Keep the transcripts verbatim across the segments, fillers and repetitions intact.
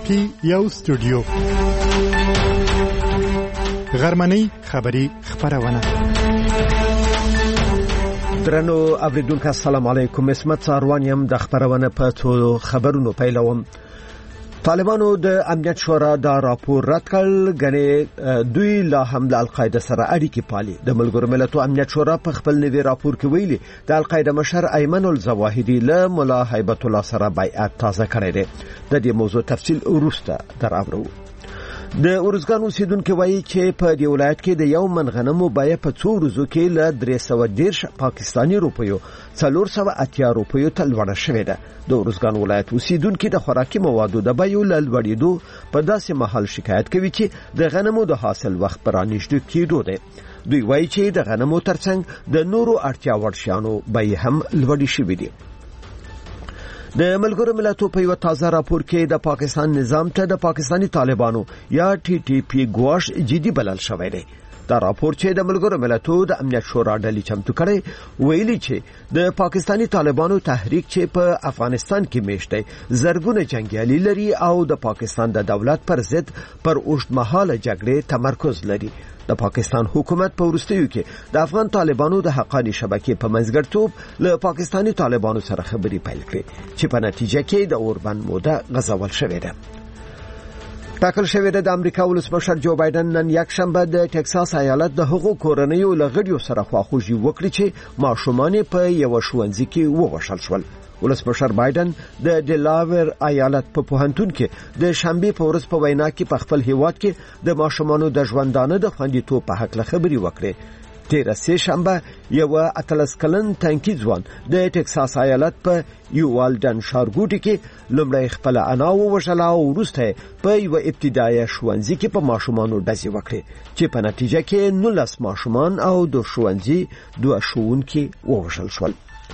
کې یو سټوډیو غرمنۍ خبری خبرونه. درنو اوریدونکو السلام علیکم. اسمت ساروان یم د خبرونه په ټولو خبرونو پیلوم. طالبانو د امنیت شورا دا راپور رد کړ، غني دوی لا هم د القاعده سره اړیکې پالي. د ملګرو ملتونو امنیت شورا په خپل نوي راپور کې ویلي د القاعده مشر ایمن الظواهری له مولا هیبت الله سره بیعت تازه کړی دی. د دې موضوع تفصیل وروسته دراوړو. د اورزګان اوسیدونکو وایي چې په دې ولایت کې د یو من غنمو بیه په څو ورځو کې له درې سوه دېرش پاکستاني روپیو څلور سوه اتیا روپیو ته لوړه شوې ده. د اورزګان ولایت اوسیدونکو د خوراکي موادو د بیو له لوړېدو په داسې مهال شکایت کوي چې د غنمو د حاصل وخت پرانیژدو کېدو دی. دوی وایي چې د غنمو ترڅنګ د نورو اړتیا وړ شیانو بیې هم لوړې شوې دي. د ملګرو ملتونو په یو تازه راپور کې د پاکستان نظام ته د پاکستانی طالبانو یا ټي ټي پی ګواښ جدي بلل شوی دی. دا راپور چې د ملګرو ملتونو د امنیت شورا ډلې چمتو کړي ویلي چې د پاکستانی طالبانو تحریک چې په افغانستان کې میشته زرګونه جنگیالي لري او د پاکستان د دولت پر ضد پر اوږدمهاله جګړې تمرکز لري. د پاکستان حکومت په وروستیو کې د افغان طالبانو د حقانی شبکې په منځګړیتوب له پاکستانی طالبانو سره خبرې پیل کړې چې په نتیجه کې د اوربند موده غځول شوې ده. ټاکل شوې ده د امریکا ولسمشر جو بایدن نن یک شنبه د ټکساس ایالت د حقوقو کورنیو لغړیو سره خواخوږي وکړي چې ماشومان په یو ښوونځي کې ووژل شول. ولسمشر بایدن د ډلاویر ایالت په پوهنتون کې د شنبه په ورځ په وینا کې په خپل هیواد کې د ماشومانو د ژوندانه د خوندیتوب په حق خبري وکړي. تیر سه شنبه یو اتلس کلن تانکی ځوان د ټکساس ایالت په یوالډن ښارګوټي کې لومړی خپل انا ووژل او وروسته په یو ابتدایي ښوونځي کې په ماشومانو ډزې وکړي چې په نتیجه کې نولس ماشومان او د ښوونځي دوه ښوونکي ووژل شول.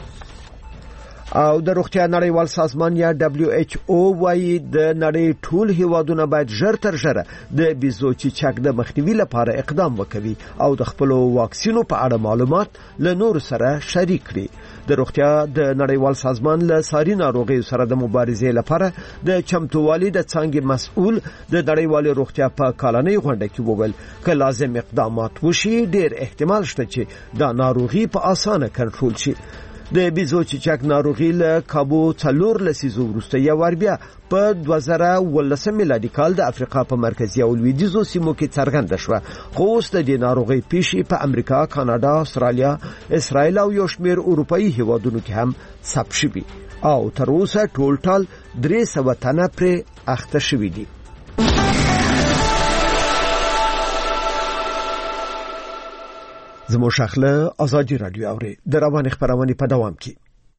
او د روغتیا نړیوال سازمان یا دبليو ایچ او وايي د نړۍ ټول هیوادونه باید ژر تر ژره د بیزو چیچک د مخنیوي لپاره اقدام وکړي او د خپل واکسینو په اړه معلومات له نور سره شریک کړي. د روغتیا د نړیوال سازمان له ساري ناروغیو سره د مبارزې لپاره د چمتووالي د څانګې مسؤل د نړیوال روغتیا په کالنۍ غونډه کې وویل که لازم اقدامات وشي ډیر احتمال شته چې دا ناروغي په اسانه کنټرول شي. د بیزو چیچک ناروغي له کابو څلور لسیزو وروسته یو ور بیا په دوه زره ولسم میلادي کال د افریقا په مرکزي او لویدیځو سیمو کې څرګنده شوه، خو اوس د دې ناروغي پیښې په امریکا، کاناډا، استرالیا، اسرائیل او یو شمېر اروپایي هیوادونو کې هم ثبت شوي او تر اوسه ټول ټال درې سوه تنه پرې اخته شوي دي. زمو شخله ازادي رادیو اوري د روان خبرونه په دوام کې.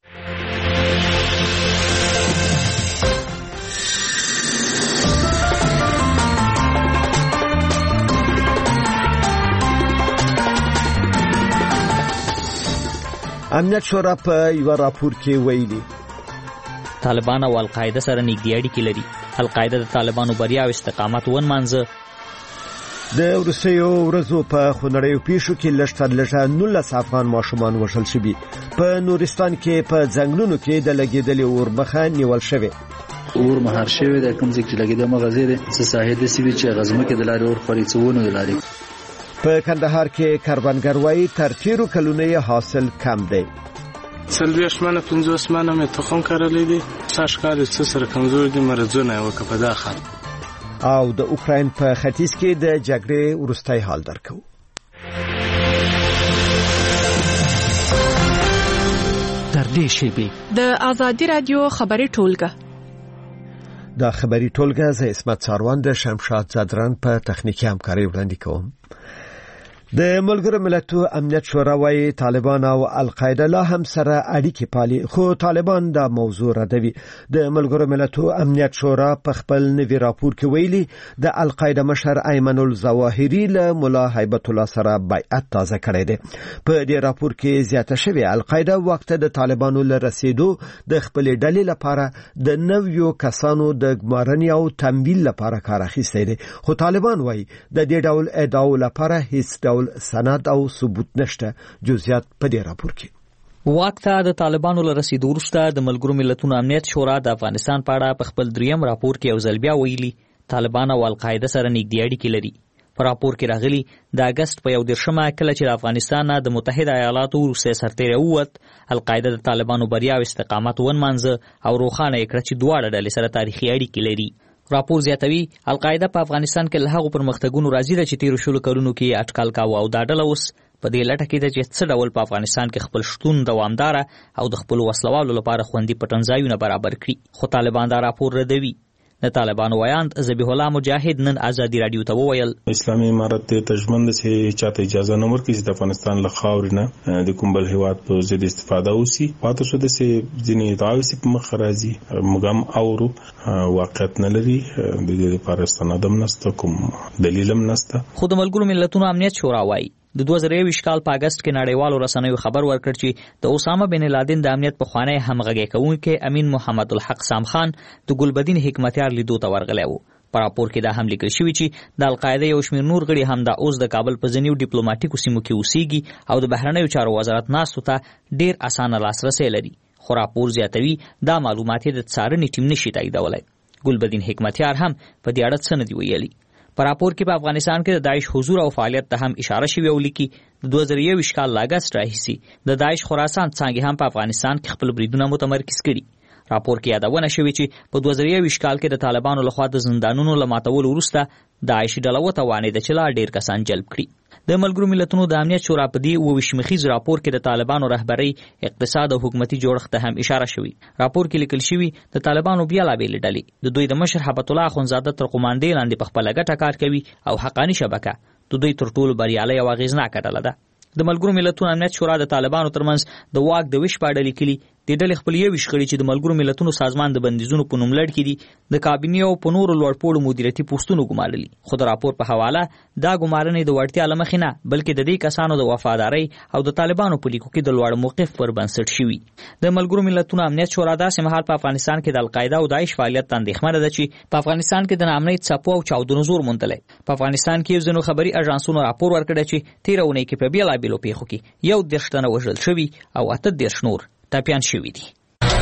امنیت شورا په یو راپور کې ویلي طالبان او القاعده سره نږدې اړیکې لري. القاعده د طالبانو بریا او استقامت ونمانځه. د روسیو ورځو په خونړیو پیښو کې لږتر لږه نولس افغان ماشومان وژل شوي. په نورستان کې په ځنګلونو کې د لګېدلې اور مخه نیول شوې. اور مهار شوی د کوم ځای کې لګېده مغازې د ساحې د سیوی چې غزمه کې د لارې اور خوريڅونه د لارې. په کندهار کې کاروانګر وایي تر تیرو کلونو یې حاصل کم دی. سلویش منه پنځوس منه مې تخم کرلې دي. ساشکاري څه سره کمزور دي مرزونه وکړه په داخل. او د اوکراین په ختیځ کې د جګړې وروستۍ حال درکو. تر دې شیبې د ازادي رادیو خبري ټولګه دا خبري ټولګه زه اسمت ساروان د شمشاد زدران په تخنیکی همکاري وړاندې کوم. د ملګرو ملتونو امنیت شورا وايي طالبان او القاعده لا هم سره اړیکې پالي، خو طالبان دا موضوع ردوي. د ملګرو ملتونو امنیت شورا په خپل نوي راپور کې ویلي د القاعده مشر ایمن الظواهری له مولا هیبت الله سره بیعت تازه کړی دی. په دې راپور کې زیاته شوی القاعده وخت د طالبانو له رسیدو د خپل ډلې لپاره د نویو کسانو د ګمارنې او تمویل لپاره کار اخیستی دی، خو طالبان وايي د دې ډول ادعاو لپاره هیڅ ډول سند او ثبوت نشته. جزئیات په دې راپور کې. واک ته د طالبانو له رسیدو وروسته د ملګرو ملتونو امنیت شورا د افغانستان په اړه په خپل دریم راپور کې یو ځل بیا ویلي طالبان او القاعده سره نږدې اړیکې لري. په راپور کې راغلي د اګست په یو دېرشمه کله چې د افغانستان نه د متحده ایالاتو وروستی سرتیری ووت، القاعده د طالبانو بریا او استقامت ونمانځه او روښانه یې کړه چې دواړه ډلې سره تاریخي اړیکې لري. راپور زیاتوي القاعده په افغانستان کې له هغو پرمختګونو راضي ده چې تېرو شلو کلونو کې اټکل کاوه او دا ډله اوس په دې لټه کې ده چې څه ډول په افغانستان کې خپل شتون دوامداره او د خپلو وسلوالو لپاره خوندي پټنځایونه برابر کړي. خو طالبان دا راپور ردوي. د طالبانو ویاند ذبیح الله مجاهد نن ازادي رادیو ته وویل اسلامي امارت ته تجمن ده چې چاته اجازه نه ورکړي چې د افغانستان له خاورې نه د کوم بل هیواد په ضد استفاده وشي. پاتې شو د چې ځینې ادعاوې چې په مخ راځي موږ هم اورو، واقعیت نه لري، د دې لپاره سند هم نشته، کوم دلیل هم نشته. خو د ملګرو ملتونو امنیت شورا وایي د دوه زره یوویشت کال په اګست کې نړیوالو رسنیو خبر ورکړ چې د اسامه بن لادن د امنیت پخوانی همغږی کوونکی امین محمد الحق سام خان د ګلبدین حکمتیار لیدو ته ورغلی و. په راپور کې دا هم لیکل شوي چې د القاعده یو شمېر نور غړي هم دا اوس د کابل په ځینو ډیپلوماټیکو سیمو کې اوسېږي او د بهرنیو چارو وزارت ناستو ته ډېر اسانه لاسرسی لري. خو راپور زیاتوي دا معلومات د څارنې ټیم نشي تاییدولی. ګلبدین حکمتیار هم په دې اړه څه نه دي ویلي. په راپور کې په افغانستان کې د داعش حضور او فعالیت ته هم اشاره شوې او لیکي د دوه زره یوویشت کال له اګست راهیسې د داعش خراسان څانګې هم په افغانستان کې خپل بریدونه متمرکز کړي. راپور کې یادونه شوې چې په دوه زره یوویشت کال کې د طالبانو لخوا د زندانونو له ماتولو وروسته داعش ډله وتوانېده چې لا ډېر کسان جلب کړي. د ملګرو ملتونو د امنیت شورا په دې اوویشت مخیز راپور کې د طالبانو رهبرۍ، اقتصاد او حکومتي جوړښت ته هم اشاره شوې. راپور کې لیکل شوي د طالبانو بېلابېلې ډلې د دوی د مشر هبت الله اخندزاده تر قوماندې لاندې په خپله ګټه کار کوي او حقاني شبکه د دوی تر ټولو بریالۍ او اغېزناکه ډله ده. د ملګرو ملتونو امنیت شورا د طالبانو ترمنځ د واک د ویش په اړه لیکلي د ډلې خپل یوویشت غړي چې د ملګرو ملتونو سازمان د بندیزونو په نوم لړ کې دي د کابینې او په نورو لوړپوړو مدیریتي پوستونو ګمارلي. خو د راپور په حواله دا ګمارنې د وړتیا له مخې نه بلکې د دې کسانو د وفادارۍ او د طالبانو په لیکو کې د لوړ موقف پر بنسټ شوي. د ملګرو ملتونو امنیت شورا داسې مهال په افغانستان کې د القاعده او داعش فعالیت ته اندېښمنه ده چې په افغانستان کې د ناامنۍ څپو او چاودنو زور موندلی. په افغانستان کې ځینو خبري اژانسونو راپور ورکړی چې تېره اونۍ کې په بېلابېلو پیښو کې یو دېرش تنه وژل شوي او اته دېرش نور ټپیان شوي دي.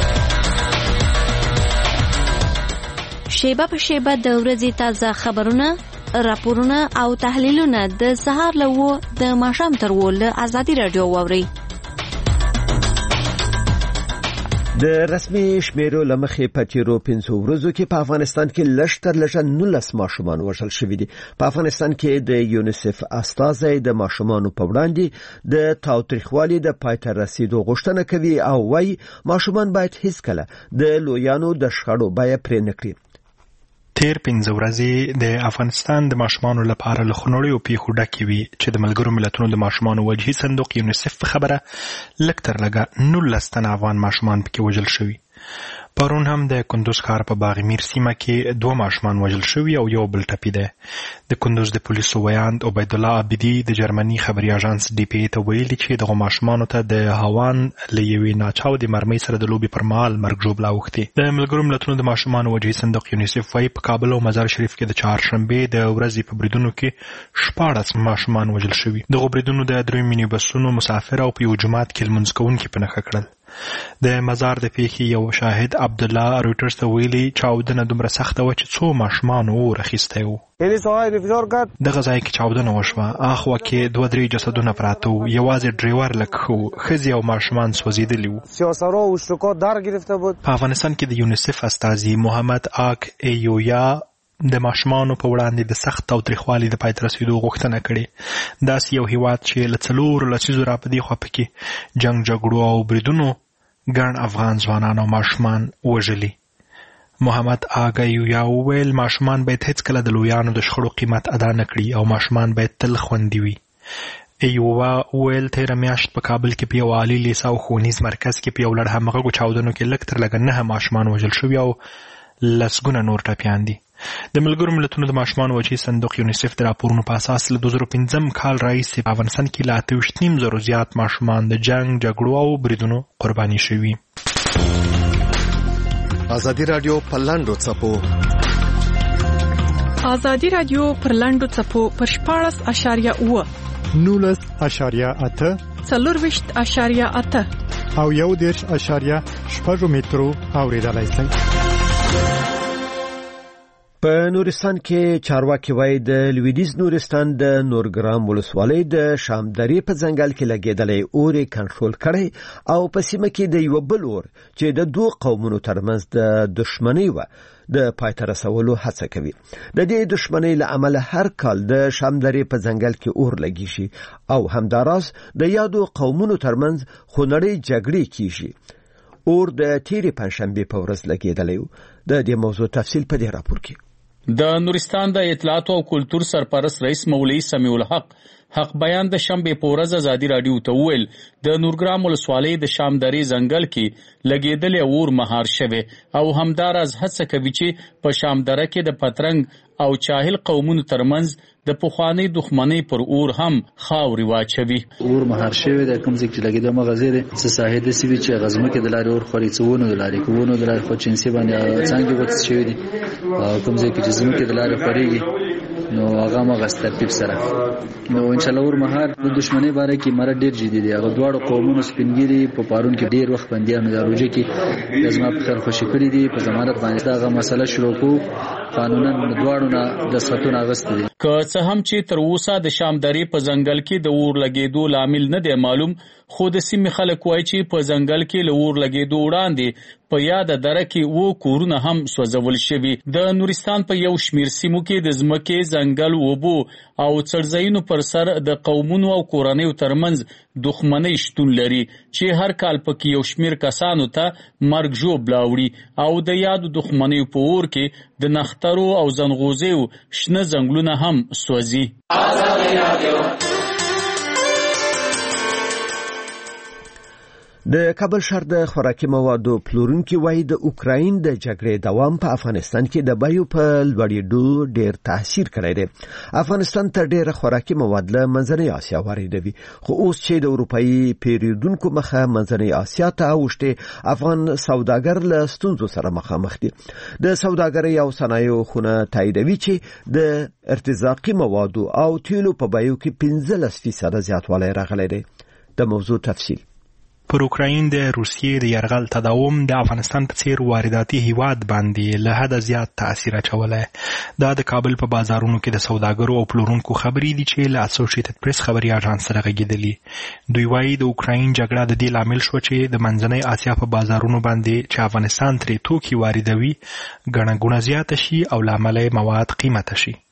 شیبه په شیبه د ورځې تازه خبرونه، راپورونه او تحلیلونه د سهار له و د ماښام تر و له ازادي رادیو واورئ. د رسمي شمیرو له مخې په تیرو پنځو ورځو کې په افغانستان کې لږ تر لږه نولس ماشومان وژل شوي دي. په افغانستان کې د یونیسف استازی د ماشومانو په وړاندې د تاوتریخوالي د پای ته رسیدو غوښتنه کوي او وايي ماشومان باید هیڅکله د لویانو د شخړو بیه پرې نه کړي. تیر پنځه ورځې د افغانستان د ماشومانو لپاره له خونړیو پیښو ډکې وي چې د ملګرو ملتونو د ماشومانو وجهي صندوق یونیسف په خبره لږ تر لږه نولس تنه افغان ماشومان پکې وژل شوي. پرون هم د کندوز ښار په باغمیر سیمه کې دوه ماشومان وژل شوي او یو بل ټپي دی. د کندوز د پولیسو ویاند عبید الله عابدي د جرمني خبري اژانس ډي پی ای ته ویلي چې دغه ماشومانو ته د هاوان له یوې ناچاودې مرمۍ سره د لوبې پر مهال مرګ ژوبله اوښتې. د ملګرو ملتونو د ماشومانو وجهي صندوق یونیسف وایي په کابل او مزار شریف کې د چهارشنبې د ورځې په بریدونو کې شپاړس ماشومان وژل شوي. دغو بریدونو د دریو میني بسونو مسافر او په یو جومات کې لمونځ کوونکي په نښه کړل. د مزار د پیښې یو شاهد عبدالله رویټرز ته ویلي چاودنه دومره سخته وه چې څو ماشومانو اور اخیستی و. دغه ځای کې چاودنه وشوه، اخوا کې دوه درې جسدونه پراته وو، یوازې ډریور لږ ښه و، ښځې او ماشومان سوځېدلي وو. په افغانستان کې د یونیسف استازي محمد آک ایویا د ماشومانو په وړاندې د سخت تاوتریخوالي د پای ته رسېدو غوښتنه کړې. داسې یو هیواد چې له څلورو لسیزو را په دې خوا پکې جنګ جګړو او بریدونو ګڼ افغان ځوانان او ماشومان وژلي. محمد آګا یویا وویل ماشومان باید هیڅکله د لویانو د شخړو قیمت ادا نه کړي او ماشومان باید تل خوندي وي. ایووا ویل تیره میاشت په کابل کې په یو عالي لیسه او ښوونیز مرکز کې په یو لړ همغږو چاودنو کې لږ تر لږه نهه ماشومان وژل شوي او لسګونه نور ټپیان دي. د ملګرو ملتونو د ماشومانو وجهي صندوق یونیسف د راپورونو په اساس له دوه زره پنځم کال راهیسې په افغانستان کې له اته ویشت نیم زرو زیات ماشومان د جنګ جګړو او بریدونو قرباني شوي. ازادي رادیو پر لاندو څپو ازادي رادیو پر لاندو څپو پر شپاړس اشاریه اوه نولس اشاریه اته څلور ویشت اشاریه اته او یو دېرش اشاریه شپږ مترو اوریدلای شئ. په نورستان کې چارواکي وایي د لویدیز نورستان د نورګرام ولسوالۍ د شامدرې په ځنګل کې لګېدلې اور کنټرول کړي او په سیمه کې د یو بل اور چې د دوه قومونو ترمنځ د دښمنۍ و د پای ته رسولو هڅه کوي. د دې دښمنۍ له امله هر کال د شامدرې په ځنګل کې اور لګي شي او همداراز د یادو قومونو ترمنځ خونړۍ جګړې کیږي. اور د تیرې پنځشنبې په ورځ لګېدلې. د دې موضوع تفصیل په دې راپور کې. د نورستان د اطلاعات او کلتور سرپرست رئیس مولوی سمیع الحق حق بیان د شنبه په ورځ ازادي رادیو ته ویل د نورګرام ولسوالۍ د شامدرې ځنګل کې لګېدلې اور مهار شوه او همداراز هڅه کوي چې په شامدره کې د پترنګ او چاهل قومونو ترمنځ د پخوانی دښمنۍ پر اور هم خاوري واچوي. اور مهار شوه د کوم ځای چې لګېده مغازې د ساحې د سیوی چې غزمه کې د لارې اور خوري څونه د لارې کوونه د لارې خو چنسي باندې څنګه وڅ شوی دي کوم ځای کې چې زموږ کې د لارې خوريږي نو هغه مغز ترتیب سره نو ان شاء الله ور مهار د دښمنۍ باره کې مر ډیر جدي دي. هغه دواړو قومونو سپینګيري په پارون کې ډیر وخت بنديانو د روزي کې لازمه په خیر خوشی کړی دي په ضمانت باندې دا مسله شروع کو قانونا دواړو نه د ساتون اغست دي. که څه هم چې تر اوسه د شامدرې په ځنګل کې د اور لګېدو لامل نه دی معلوم خو د سیمې خلک وایي چې په ځنګل کې له اور لګېدو وړاندې په یاد دره کې وو کورونه هم سوځول شوي. د نورستان په یو شمیر سیمو کې د ځمکې ځنګل وبو او څړځایونو پر سر د قومونو او کورنیو ترمنځ دښمنۍ شتون لري چې هر کال پکې یو شمیر کسانو ته مرګ ژوب لاوړي او د یادو دښمنیو په اور کې د نخترو او زنغوزیو شنه ځنګلونه هم سوځي. د کابل شهر د خوراکي موادو پلورونکي وایي د اوکراین د جګړې دوام په افغانستان کې د بیو په لوړېدو ډېر تاثیر کړی دی. افغانستان ته ډېر خوراکي مواد له منځنۍ اسیا واردوي خو اوس چې د اروپایي پیریدونکو مخه منځنۍ اسیا ته اوښتې افغان سوداګر له ستونزو سره مخامخ دي. د سوداګرۍ او صنایعو خونه تاییدوي چې د ارتزاقي موادو او تیلو په بیو کې پنځلس فیصده زیاتوالی راغلی دی. د موضوع تفصیل. پر اوکراین د روسیې د یرغل تداوم د افغانستان په څیر وارداتي هیواد باندې له حده زیات تاثیر اچولی. دا د کابل په بازارونو کې د سوداګرو او پلورونکو خبرې دي چې له اسوسییټډ پریس خبري اژانس سره غږېدلي. دوی وایي د اوکراین جګړه د دې لامل شو چې د منځنۍ اسیا په بازارونو باندې چې افغانستان ترې توکي واردوي ګڼه ګوڼه زیاته شي او له امله مواد قیمته شي.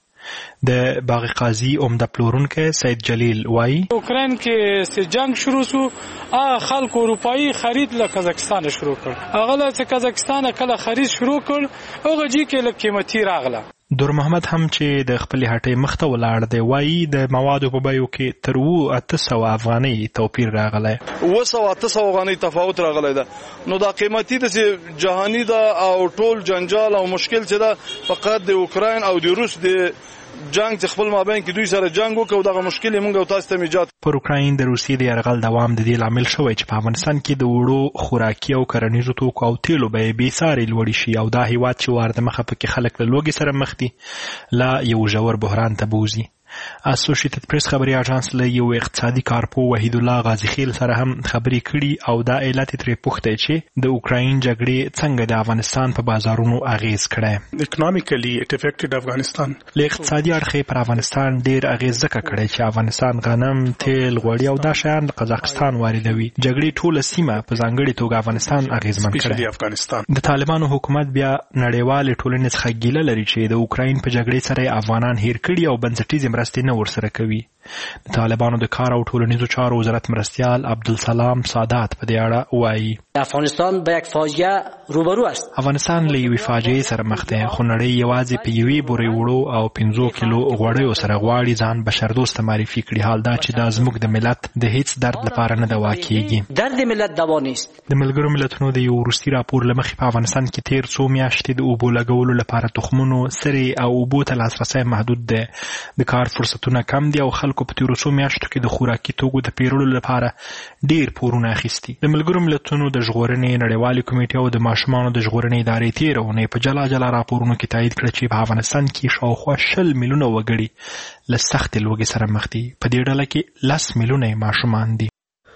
د باغ قاضي عمده پلورونکی سید جلیل وایي اوکراین کې چې جنگ شروع شو هغه خلکو اروپایي خرید له قزاقستان شروع کړ. هغه له قزاقستان کله خرید شروع کړ هغه جی کې له قیمتي راغله. دور محمد هم چې د خپل هټۍ مخته ولاړ دی وایي د موادو په بیو کې تر اوه اته سوه افغانۍ توپیر راغلی. اوه سوه اته سوه افغانۍ تفاوت راغلی ده. نو دا قیمتي داسې جهاني ده او ټول جنجال او مشکل چې ده فقط د اوکراین او د روس د جنگ چې خپل مابین کې دوی سره جنگ وکړو دغه مشکل یې موږ او تاسو ته ایجاد. پر اوکراین د روسیې د یرغل دوام د دې لامل شوی چې په افغانستان کې د وړو خوراکي او کرنیزو توکو او تیلو بیې بې ساري لوړې شي او دا هیواد چې وارده مخه پکې خلک له لوږې سره مخ دي لا یو ژور بحران ته بوځي. اسوسییټډ پریس خبري اژانس له یو اقتصادي کارپو وحید الله غازی خیل سره هم خبري کړي او دا علت ترې پوښتنه چې د اوکراین جګړې څنګه د افغانستان په بازارونو اغیز کړي. اکونومیکلی اټ افیکټډ افغانستان له اقتصادي اړخه پر افغانستان ډیر اغیز ځکه کړي چې افغانستان غنم، تیل، غوړي او دا شیان له قزاقستان واردوي. جګړې ټوله سیمه په ځانګړي توګه افغانستان اغیزمن کړي. د طالبانو حکومت بیا نړیوال ټولنې څخه ګیله لري چې د اوکراین په جګړې سره افغانان هیر کړي او بنسټیزې مرستې نه ورسره کوي. د طالبانو د کار او ټولنیزو چارو وزارت مرستیال عبدالسلام سادات په دې اړه وایي افغانستان به یک فاجعه روبرو است. افغانستان له یوې فاجعې سره مخ دی خو نړۍ یوازې په یوې بورې وړو او پنځو کیلو غوړیو سره غواړي ځان بشردوسته معرفي کړي. حال دا چې دا زموږ د ملت د هیڅ درد لپاره نه دوا کیږي. درد ملت دوا نیست. د ملګرو ملتونو د یو وروستي راپور له مخې په افغانستان کې تیر څو میاشتې د اوبو لګولو لپاره تخمونو سرې او اوبو ته لاسرسی محدود دی. د کار فرصتونه کم دي او خلکو په تیرو څو میاشتو کې د خوراکي توکو د پیرلو لپاره ډیر پورونه اخیستي. د ملګرو ملتونو د ژغورنې نړیوالې کمیټې او د ماشومانو د ژغورنې ادارې تیره اونۍ په جلا جلا راپورونو کې تایید کړه چې په افغانستان کې شاوخوا شل میلیونه وګړي له سختې لوږې سره مخ دي. په دې ډله کې لس میلیونه ماشومان دي.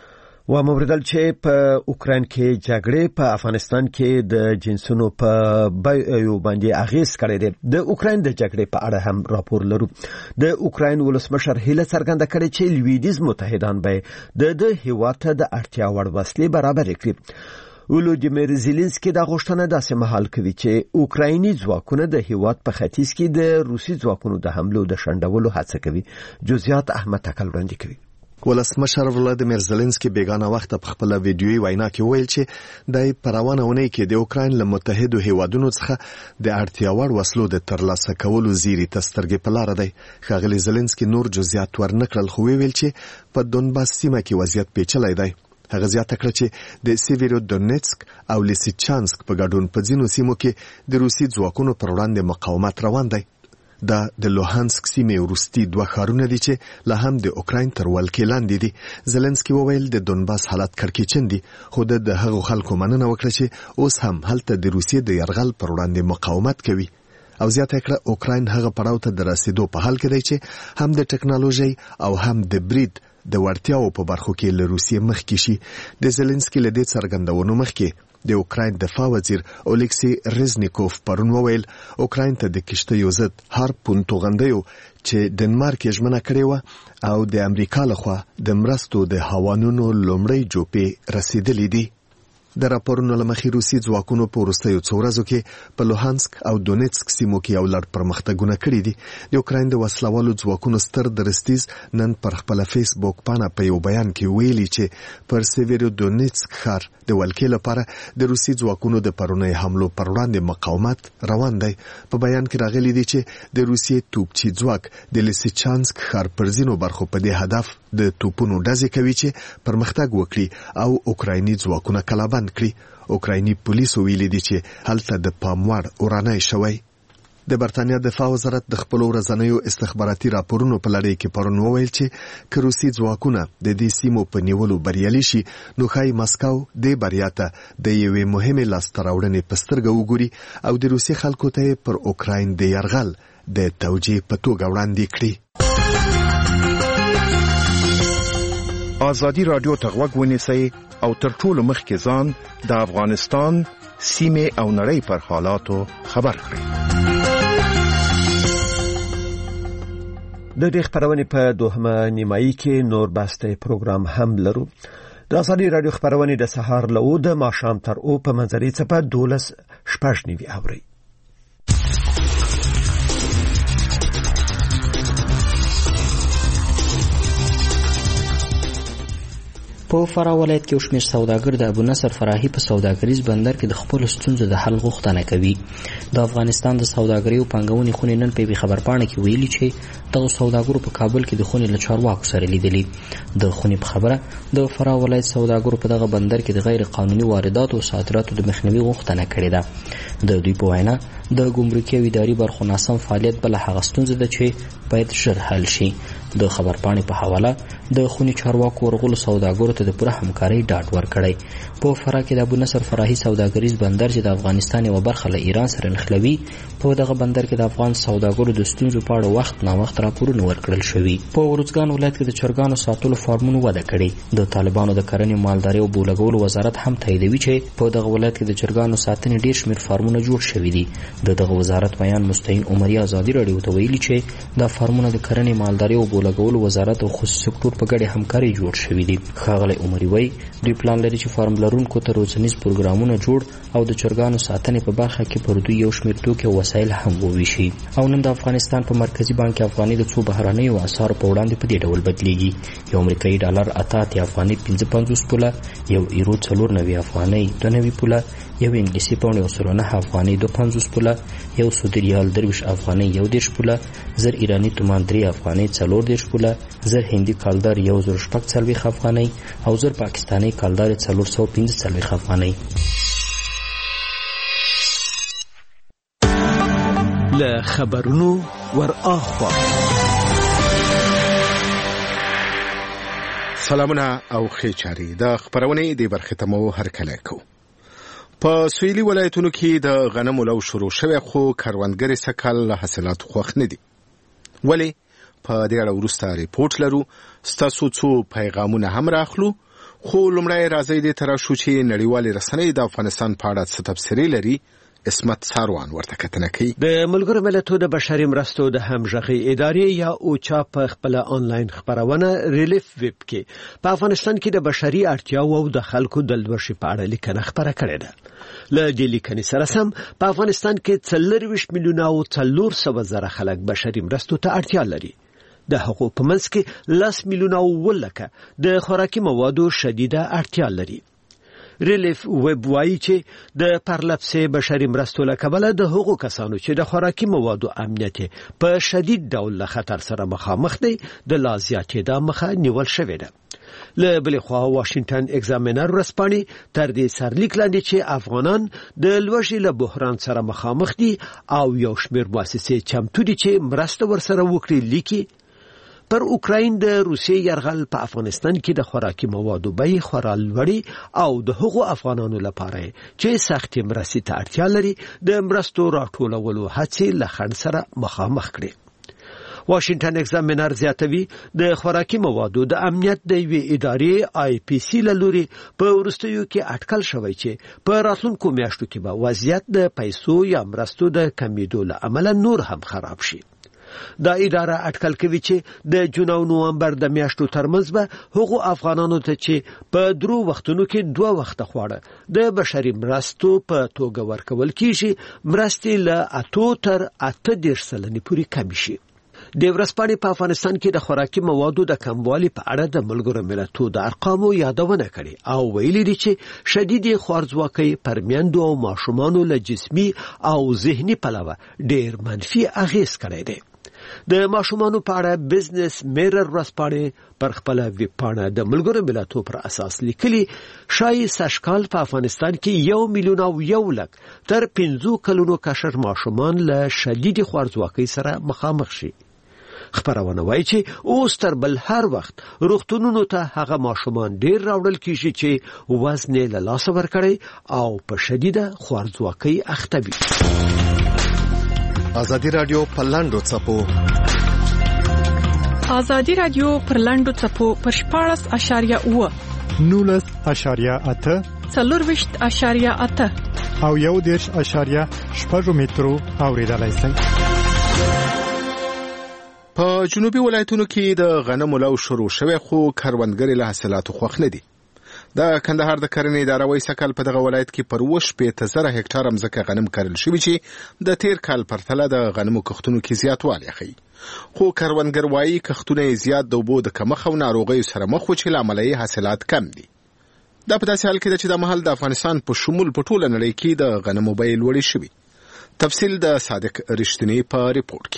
و موردل چې په اوکرين کې جګړې په افغانستان کې د جنسونو په بیو باندې اغیز کړی دی. د اوکرين د جګړې په اړه هم راپور لرو. د اوکرين ولسمشر هیله څرګنده کړې چې لویدیز متحدان به د د هیواد د اړتیا وړ وسلې برابر کړي. ولودیمیر زيلنسکي د غوښتنه داسې مهال کوي چې اوکرایني ځواکونه د هیواد په ختیځ کې د روسي ځواکونو د حملو د شنډولو هڅه کوي. جزئیات احمد تکل وړاندې کوي. ولسمشر ولادیمیر زيلنسکي بیگانه وخت په خپل ویډیويي وینا کې ویل چې د پروانه ونې کې د اوکراین له متحدو هیوادونو څخه د اړتیا وړ وسلو د ترلاسه کولو زیری تسترګې په لار دی. ښاغلي زيلنسکي نور جزئیات ورنکړل خو ویل چې په دونباس سیمه کې وضعیت پیچلی دی. هغه زیاته کړه چې د سیویرو دونیتسک او لیسیچانسک په ګډون په ځینو سیمو کې د روسي ځواکونو پر وړاندې مقاومت روان دی. دا د لوهانسک سیمې وروستي دوه ښارونه دي چې لا هم د اوکراین تر ولکې لاندې دي. زيلنسکي وویل د دونباس حالت کړکېچن دي، خو د هغو خلکو مننه وکړه چې اوس هم هلته د روسیې د یرغل پر وړاندې مقاومت کوي. او زیاته کړه اوکراین هغه پړاو ته د رسیدو په حال کې دی چې هم د ټکنالوژي او هم د برید د ورتیاو په برخو کې له روسیې مخکې شي. د زيلنسکي له دې څرګندونو مخکې د اوکراین دفاع وزیر اولیکسی رزنیکوف پرون وویل اوکراین ته د کشتیو ضد هارپون توغندیو چې ډنمارک یې ژمنه کړې وه او د امریکا لخوا د مرستو د هوانونو لومړی جوپې رسیدلې دي. د راپورونو له مخې روسي ځواکونو په وروستیو څو ورځو کې په لوهانسک او دونیتسک سیمو کې یو لړ پرمختګونه کړي دي. د اوکراین د وسلوالو ځواکونو ستر درستیز نن پر خپل فیسبوک پاڼه په یو بیان کې ویلي چې پر سیویرو دونیتسک ښار د ولکې لپاره د روسي ځواکونو د پرونی حملو پر وړاندې مقاومت روان دی. په بیان کې راغلي دي چې د روسي توپچي ځواک د لیسیچانسک ښار پر ځینو برخو په دې هدف د توپونو ډزې کوي چې پرمختګ وکړي او اوکرایني ځواکونه کلابند کړي. اوکرایني پولیسو ویلي دي چې هلته د پام وړ اورانای شوی. د برتانیا دفاع وزارت د خپل ورځنیو استخباراتي راپورونو په لړۍ کې پرون وویل چې که روسي ځواکونه د دې سیمو په نیولو بریالي شي نو ښایي مسکو دې بریا ته د یوې مهمې لاسته راوړنې په سترګه وګوري او د روسي خلکو ته پر اوکراین د یرغل د توجیه په توګه وړاندې کړي. آزادی رادیو ته غوږ ونیسئ او تر ټولو مخکې ځان د افغانستان سیمه او نړۍ پر حالاتو خبر کړئ. د دې خبرونه په دوهمه نیمایي کې نور باسته پروګرام هم لرو. د آزادی رادیو خبرونه د سهار له د ماښام تر او په منځري څخه دولس شپږ نیوي اوري. په فراه ولایت کې شمیر سوداګر د ابو نصر فراهي په سوداګریز بندر کې د خپل ستونزو د حل غوښتنه کوي. د افغانستان د سوداګرۍ او پنګونې خونې نن په خبرپاڼه کې ویلي چې دغه سوداګرو په کابل کې د خونې له چارواکو سره لیدلي. د خونې په خبره د فراه ولایت سوداګرو په دغه بندر کې د غیر قانوني وارداتو او صادراتو د مخنیوي غوښتنه کړې ده. د دوی په وینا د ګمرکي او اداري برخو ناسم فعالیت بل هغه ستونزه ده چې باید ژر حل شي. د خبرپاڼې په حواله د خونې چارواکو ورغلو سوداګرو ته د پوره همکارۍ ډاډ ورکړی. په فراه کې د ابو نصر فراهي سوداګریز بندر چې د افغانستان یوه برخه له ایران سره نښلوي په دغه بندر کې د افغان سوداګرو د ستونزو په اړه وخت نا وخت راپورونه ورکړل شوي. په ورځګان ولایت کې د چرګانو ساتلو فارمونو وده کړې. د طالبانو د کرنې مالدارۍ او بولګولو وزارت هم تاییدوي چې په دغه ولایت کې د چرګانو ساتنې ډیر شمیر فارمونه جوړ شوي دي. د دغه وزارت بیان مستعین عمري ازادي راډیو ته ویلي چې دا فارمونه د کرنې مالدارۍ او بولګولو وزارت او خصوصي سکتور په ګډه همکاري جوړ شوي دي. ښاغلی عمري وایي دوی پلان لري چې فارم لرونکو ته روزنیز پروګرامونه جوړ او د چرګانو ساتنې په برخه کې پر دوی یو شمیر توکي او وسایل هم وویشي. او نن د افغانستان په مرکزي بانک کې افغاني د څو بهرنیو اسعارو په وړاندې په دې ډول بدلیږي. یو امریکایي ډالر اته اتیا افغاني پنځه پنځوس پوله، یو ایرو څلور نوي افغاني دوه نوي پوله، یو انګلیسي پاونډ یو سل نه افغاني دوه پنځوس پوله، یو سعودي ریال درویشت افغاني یو دېرش پوله، زر ایراني تومان درې افغاني څلور دېرش پوله، زر هندي کالدار یو زر شپږ څلوېښت افغاني او زر پاکستاني کالدار څلور سوه پنځه څلوېښت افغاني. له خبرونو ور اخوا سلامونه او ښې چارې د خبرونې د برخې ته مو هرکلی کوو. په سویلي ولایتونو کې د غنمو لو شروع شوی خو کروندګرې سږکال له حاصلاتو خوښ نه دي. ولې؟ په دې اړه وروسته ریپورټ لرو. ستاسو څو پیغامونه هم راخلو خو لومړی راځي د تر شو چې نړیوال رسنۍ د افغانستان په اړه څه تفسیری لري. اسمت ساروان ورته کتنه کوي. د ملګرو ملتونو د بشري مرستو د همغږي ادارې یا اوچا په خپل آنلاین خبرونه ریلیف ویب کې په افغانستان کې د بشري اړتیاو او د خلکو د لوړشي په اړه لیکنه خبره کړې ده. له دې لیکنې سره سم په افغانستان کې څلورویشت میلیونه او څلور سوه زره خلک بشري مرستو ته اړتیا لري. د حقوق په منځ کې لس میلیونه او ولکه د خوراکي موادو شدیده اړتیا لري. ریلیف ویب وایي چې د پرلپسې بشري مرستو له کبله د هغو کسانو چې د خوراکي موادو امنیت په شدید ډول له خطر سره مخامخ دي د لا زیاتېدا مخه نیول شوې ده. له بلې خوا واشنگټن ایگزامینر ورځپاڼې تر دې سرلیک لاندې چې افغانان د لوږې له بحران سره مخامخ دي او یو شمېر مؤسسې چمتو دي چې مرسته ورسره وکړي لیکي پر اوکراین د روسیې یرغل په افغانستان کې د خوراکي موادو بیې خورا لوړې او د هغو افغانانو لپاره چې سختې مرستې ته اړتیا لري د مرستو راټولولو هڅې له خنډ سره مخامخ کړي. واشنگټن ایگزامینر زیاتوي د خوراکي موادو د امنیت د یوې ادارې آی پی سی له لوري په وروستیو کې اټکل شوی چې په راتلونکو میاشتو کې به وضعیت د پیسو یا مرستو د کمیدو له امله نور هم خراب شي. دا اداره اټکل کوي چې د جون او نوامبر د میاشتو ترمنځ به هغو افغانانو ته چې په درو وختونو کې دوه وخته خواړه د بشري مرستو په توګه ورکول کیږي مرستې له اتو تر اته دېرش سلنې پورې کم شي. د ورځپاڼې په افغانستان کې د خوراکي موادو د کموالي په اړه د ملګرو ملتونو د ارقامو یادونه کړې او ویلي دي چې شدید خوارځواکۍ پر میندو او ماشومانو له جسمي او ذهني پلوه ډېر منفي اغېز کړی دی. د ماشومانو په اړه بزنس میرر ورځپاڼې پر خپل ویب پاڼه د ملګرو ملتونو پر اساس لیکلي شایي سږکال په افغانستان کې یو میلیون او یو لک تر پنځو کلونو کشر ماشومان له شدید خوارځواکۍ سره مخامخ شي. خبرونه وایي چې اوس تر بل هر وخت روغتونونو ته هغه ماشومان ډیر راوړل کیږي چې وزن یې له لاسه ورکړي او په شدیده خوارځواکۍ اخته وي. ازادي رادیو په لاندو چپو ازادي رادیو پر لاندو چپو پر شپاړس اشاریه اوه نولس اشاریه اته څلورویشت اشاریه اته او یو دېرش اشاریه شپږ مترو اوریدلای شئ. په جنوبي ولایتونو کې د غنمو لو شروع شوه خو کروندګر له حاصلاتو خوښ نه دي. د کندهار د کرنې اداره وایي سکل په دغه ولایت کې پر وش په زره هکټار مځکه غنم کرل شوی چې د تیر کال پرتله د غنمو کښتونو کې زیاتوالی ښیي. خو کروندګر وایي کښتونه زیات د اوبو د کمښت او ناروغیو سره مخ وو چې لامل یې حاصلات کم دي. دا په داسې حال کې ده چې د محل د افغانستان په شمول په ټوله نړۍ کې د غنمو بیې لوړې شوي. تفصیل د صادق رښتینی په ریپورت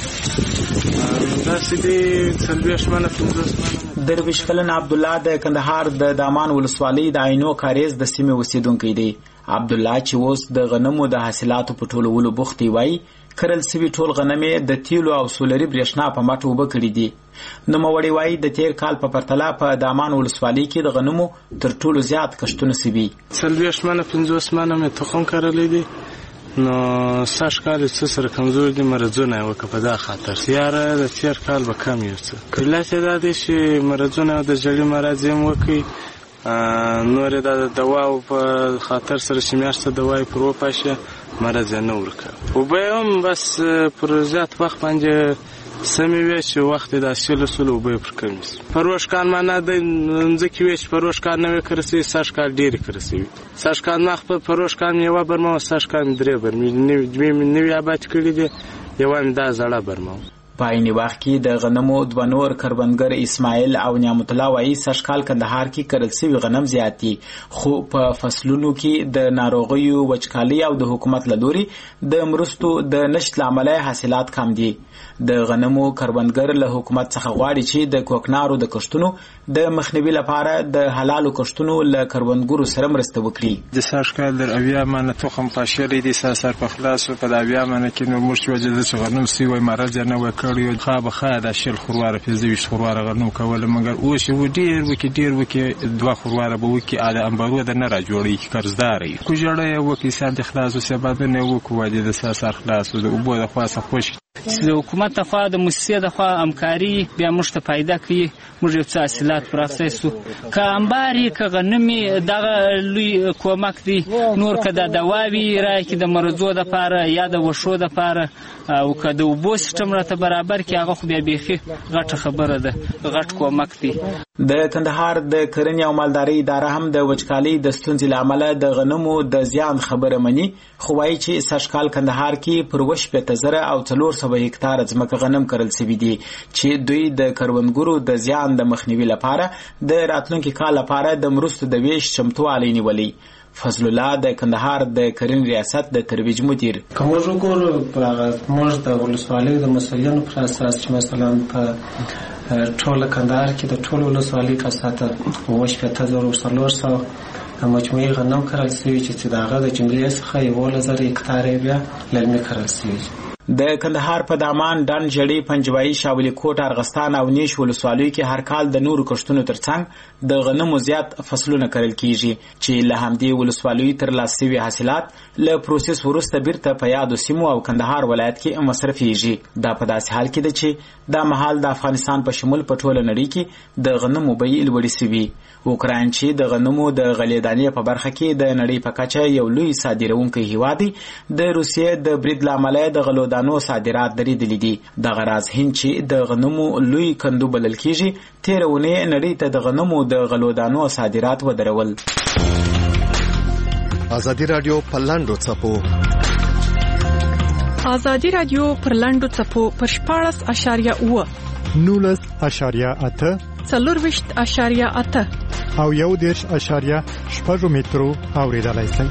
کې. دا سیدي څلوېښت منه پنځوس منه. درویش کلن عبد الله د کندهار د دامان ولسوالۍ د عینو کاریز د سیمې اوسیدونکی دی. عبد الله چې اوس د غنمو د حاصلاتو په ټولولو بوخت دی وایي کرل سوي ټول غنمې د تیلو او سولري برېښنا په مټ اوبه کړي دي. نوموړی وایي د تیر کال په پرتله په دامان ولسوالۍ کې د غنمو تر ټولو زیات کښتونه سوي. څلوېښت منه پنځوس منه مې تخم کرلی دی. نو سږ کال څه سره کمزوري دي مرضونه یې وکړه په دا خاطر یاره د تېر کال به کم یو څه علت یې دا دی چې مرضونه د زړې مرض یې هم وکړي نور یې دا د دواو په خاطر سره چې میاشته دوا یې پر وپاشه مرض یې نه ورکړه. اوبه یې هم بس پر زیات وخت باندې سمې وې چې وخت یې داسې لسلو اوبه یې پر کمې سوي. پروش کال معنا د مځکې وې چې پروش کال نه وې کره سوي سږ کال ډېرې کره سوي. سږ کال ما خپل پروش کال مې یوه برمه وه سږ کال مې درې برمې دوې مې نوي آباد کړي دي یوه مې دا زړه برمه وه. په عین وخت کې د غنمو دوه نور کروندګر اسماعیل او نعمت الله وایي سږ کال کندهار کې کرل سوي غنم زیات دي خو په فصلونو کې د ناروغیو وچکالۍ او د حکومت له لوري د مرستو د نشت له امله حاصلات کم دي. د غنمو کروندګر له حکومت څخه غواړي چې د کوکنارو د کښتونو د مخنیوي لپاره د حلالو کښتونو له کروندګرو سره مرسته وکړي. د سږ کال در اویا منه تخم پاشلی دي سر په خلاص په اویا منه کې نو موږ وجه د غنم سوی مرز نه وکړي خو به خا د شل خورواره په زویش خورواره غنم کول مګر اوس یو ډیر وکي ډیر وکي دوه خورواره به وکي اله امبرو د نه را جوړي قرضداري کو جوړه وکي سند خلاص او سبب نه وکوي د سر خلاص او د اوبو د خاصه خوش چې د حکومت د خوا د موسسې د خوا همکاري بیا موږ ته فایده کوي، موږ یو څه حاصلات پراخسو که انباري که غنمي دغه لوی کومک دی، نور که د دواوي راکې د مرضو دپاره یا د وښو دپاره او که د اوبو سیسټم راته برابر کړي هغه خو بیا بیخي غټه خبره ده، غټ کومک دی. د کندهار د کرنې او مالدارۍ اداره هم د وچکالۍ د ستونزې له امله د غنمو د زیان خبره مني، خو وایي چې سږکال کندهار کې پر اووه شپېته زره او څلور سوه هکتاره ځمکه غنم کرل سوي دي چې دوی د کروندګرو د زیان د مخنیوي لپاره د راتلونکي کال لپاره د مرستو د ویش چمتووالی نیولی. فضل الله د کندهار د کرنې ریاست د ترویج مدیر: که موږ وګورو موږ د ولسوالیو د مسؤلیانو پر اساس چې مثلا په ټول کندهار کې د ټول ولسوالۍ په ساته اووه شپېته زره او څلور سوه مجموعي غنم کرل سوي چې د هغه د جملې څخه یولس زره هکتاره بیا للمي کرل سوي. د کندهار په دامان، ډنډ، ژړۍ، پنجوایي، شاولي کوټ، ارغستان او نیش ولسوالیو کې هر کال د نورو کښتونو ترڅنګ د غنمو زیات فصلونه کرل کیږي چې له همدې ولسوالیو ترلاسه شوي حاصلات له پروسس وروسته بیرته په یادو سیمو او کندهار ولایت کې مصرفیږي. دا په داسې حال کې ده چې دا مهال د افغانستان په شمول په ټوله نړۍ کې د غنمو بیې لوړې سوي. اوکراین چې د غنمو د غلې دانې په برخه کې د نړۍ په کچه یو لوی صادروونکی هیواد دی، د روسیې د برید له امله د غلو دانو صادرات درېدلي دي. دغه راز هند چې د غنمو لوی کندو بلل کیږي، تېره اونۍ نړۍ ته د غنمو د غلو دانو صادرات ودرول. ازادي راډیو په لاندو څپو ازادي راډیو پر لاندو څپو پر شپاړس اشاریه اوه نولس اشاریه اته څلورویشت اشاریه اته او یو دېرش اشاریه شپږ مترو اورېدلای شئ.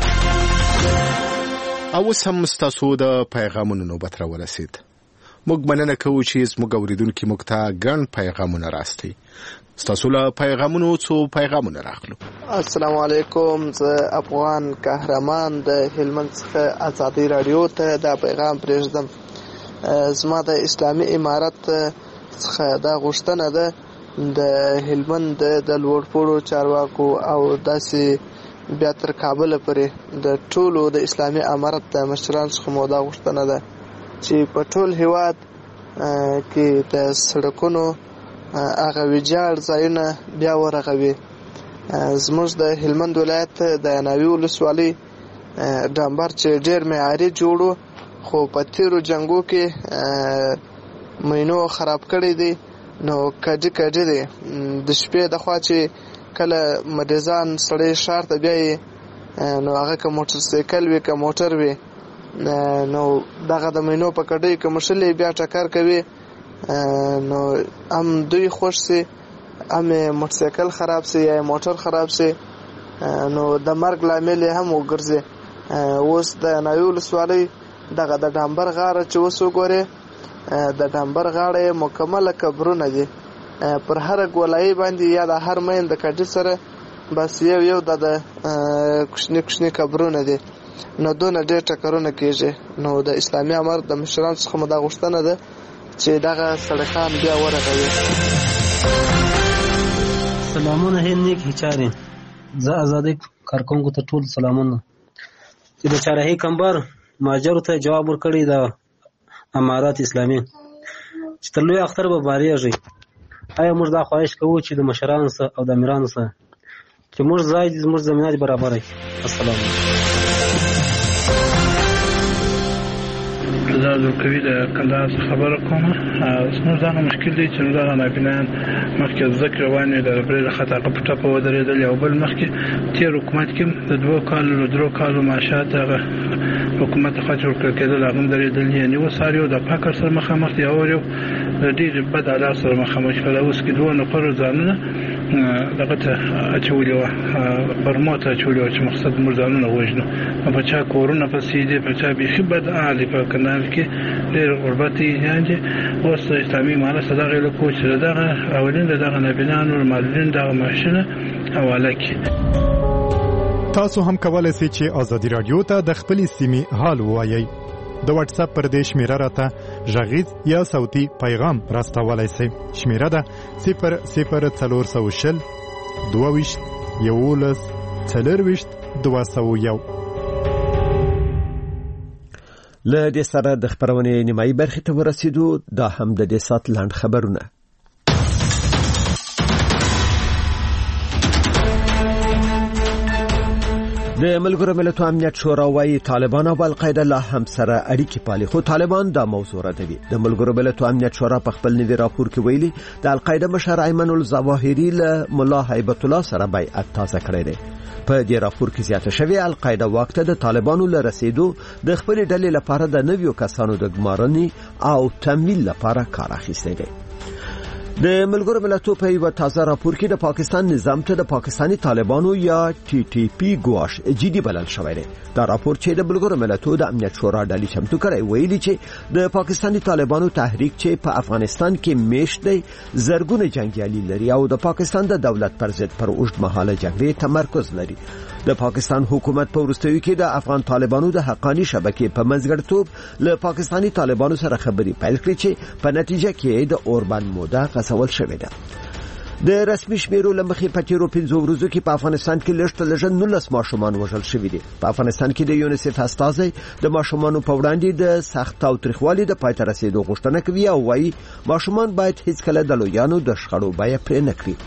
او اوس هم ستاسو د پیغامونو نوبت را ورسید. موږ مننه کوو چې زموږ اوریدونکي موږ ته ګڼ پیغامونه راستي. ستاسو له پیغامونو څو پیغامونه راغلو. السلام علیکم، زه افغان قهرمان د هلمند څخه ازادي راډیو ته دا پیغام پرېږدم. زما د اسلامي امارت څخه دا غوښتنه ده د هلمند د لوړپوړو چارواکو او داسې بیا تر کابل پورې د ټولو د اسلامي امارت د مشرانو څخه مو دا غوښتنه ده چې په ټول هیواد کې د سړکونو هغه ویجاړ ځایونه بیا ورغوي. زموږ د هلمند ولایت د عناوي ولسوالۍ ډامبر چې ډېر معیاري جوړو، خو په تیرو جنګو کې مینو خراب کړی دی، نو کډې کډې دی. د شپې د خوا چې کله مریضان سړی ښار ته بیایي، نو هغه که موټر سایکل وي که موټر وي، نو دغه د مینو په کډۍ که مشلې بیا ټکر کوي، نو هم دوی خوښ سي، هم موټر سایکل خراب سي یا موټر خراب سي، نو د مرګ لامل یې هم وګرځي. اوس د ناوی ولسوالۍ دغه د ډامبر غاړه چې اوس وګورې، د ډامبر غاړه مکمله قبرونه دي. پر هر ګولایي باندې یا د هر مین د کډې سره بس یو یو د کوچني کوچني قبرونه دي، نو دونه ډېر ټکرونه کېږي. نو د اسلامي امارت د مشرانو څخه مو دا غوښتنه ده چې دغه سړکان بیا ورغوي. سلامونه، هند نیک هچارې. زه ازادۍ کارکونکو ته ټول سلامونه. چې د چهارراهي کمبر مهاجرو ته جواب ورکړی د امارات اسلامي چې تر لوی اختر به باریږي. آیا موږ دا خواهش کوو چې د مشرانو سره او د امیرانو سره چې موږ ځای دې زموږ زمینه دې برابره کړي. السلام علیکم. زه زرکوي د کندهار څخه خبره کوم. زموږ دغه مشکل دی چې دغه ناپینان مخکې زده کړې روان وي، د برېل خط هغه په ټپه ودرېدل، او بل مخکې تېر حکومت کې د دوو کالو له درو کالو معاشات هغه حکومت ته خواچ ورکړل کېدل، هغه هم درېدل. یعنې اوس هر یو د فقر سره مخامخ دی او یو د ډېرې بد حالات سره مخامخ شول. اوس کې دوه نفرو ځانونه دغه ته اچولي وه، برما ته اچولي وه چې مقصد موږ ځانونه وژنو. په چا کورونه پسې دي، په چا بیخي بد حال دی. په کندهار کې ډېر غربت دی. یعنې اوس د اسلامي امارت څخه دغه هیله کوو چې د دغه اولین د دغه نابینانو معلولین دغه معاشونه حواله کړي. تاسو هم کولای شئ چې ازادي راډیو ته د خپلې سیمې حال ووایئ. د واتس اپ پر دې شمیره راته غږیز یا صوتي پیغام راستولای شئ. شمیره ده صفر صفر څلور سوه شل دوه ویشت یولس څلور ویشت دوه سوه یو. له دې سره د خبرونې نیمایي برخې ته ورسېدو. دا هم د دې سات لاند خبرونه. د ملګرو ملتونو امنیت شورا وايي طالبان او القاعده لا هم سره اړیکې پالي، خو طالبان دا موضوع ردوي. د ملګرو ملتونو امنیت شورا په خپل نوي راپور کې ویلي د القاعده مشر ایمن الظواهري له مولا هیبت الله سره بیعت تازه کړی دی. په دې راپور کې زیاته شوی القاعده وخت د طالبانو له رسیدو د خپل ډلې لپاره د نویو کسانو د ګمارنې او تمویل لپاره کار اخیستی دی. د ملګرو ملتونو په یو تازه راپور کې د پاکستان نظام ته د پاکستانی طالبانو یا ټي ټي پی ګواښ جدي بلل شوی دی. دا راپور چې د ملګرو ملتونو د امنیت شورا ډلې چمتو کړی ویلي چې د پاکستانی طالبانو تحریک چې په افغانستان کې میشت دی زرګونه جنگیالي لري او د پاکستان د دولت پر ضد پر اوږد مهاله جګړې تمرکز لري. د پاکستان حکومت په وروستیو کې د افغان طالبانو د حقانی شبکې په منځګړیتوب له پاکستانی طالبانو سره خبري پیل کړې چې په نتیجه کې د اوربان موده غځول شوې ده. د رسمي شمیرو لمخې په تیرو پنځو ورځو کې په افغانستان کې لږ تر لږه نولس ماشومان وژل شوي دي. په افغانستان کې د یونیسف استازی د ماشومانو په وړاندې د سخت او تریخوالي د پای ته رسیدو غوښتنه کوي او وايي ماشومان باید هیڅکله د لویانو د شخړو بیه پرې نه کړي.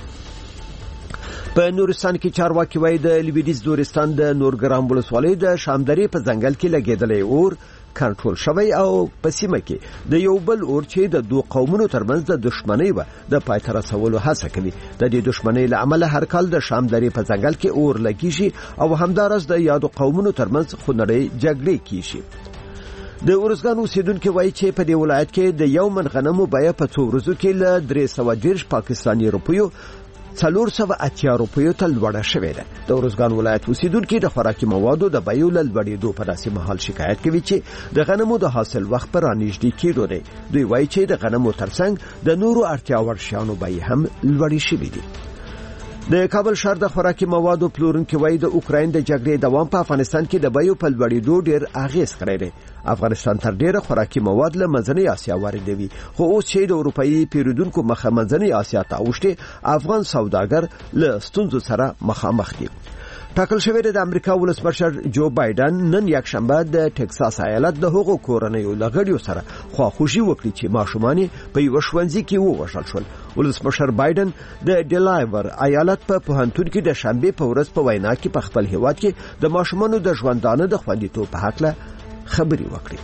په نورستان کې چارواکي وایي د لویدیځ نورستان د نورګرام ولسوالۍ د شامدرې په ځنګل کې لګېدلی اور کنټرول شوی او په سیمه کې د یو بل اور چې د دوه قومونو ترمنځ د دښمنۍ و د پای ته رسولو هڅه کوي. د دې دښمنۍ له امله هر کال د شامدرې په ځنګل کې اور لګیږي او همدارس د یادو قومونو ترمنځ خونړۍ جګړې کیږي. د ورزګان اوسیدونکو وایي چې په دې ولایت کې د یو من غنمو بیه په څو ورځو کې له درې سوه دېرش پاکستاني روپیو څلور سوه اتیا روپیو ته لوړه شوې ده. د ورزګان ولایت اوسیدونکو د خوراکي موادو د بیو له لوړېدو په داسې مهال شکایت کوي چې د غنمو د حاصل وخت پر رانږدې کېدو دی. دوی وایي چې د غنمو ترڅنګ د نورو اړتیا وړ شیانو بیې هم لوړې شوې دي. د کابل ښار د خوراکي موادو پلورونکي وایي د اوکراین د جګړې دوام په افغانستان کې د بیو په لوړېدو ډېر اغېز کړی دی. افغانستان تر ډیره خوراکي مواد له منځنۍ اسیا واردوي، خو اوس چې د اروپאי پیرودونکو مخه منځنۍ اسیا ته اوښتي افغان سوداګر له ستونزو سره مخامخ دي. ټاکل شوی د امریکا ولسمشر جو بایدن نن یکشنبه د ټکساس ایالت د هغو کورنیو لغړیو سره خواخوږي وکړي چې ماشومان په یو ښوونځي کې ووژل شول. ولسمشر بایدن د ډلایور ایالت په پوهنتون کې د شنبه په ورځ په وینا کې په خپل هیواد کې د ماشومانو د ژوندانه د خوندیتوب په حق خبري وکړي.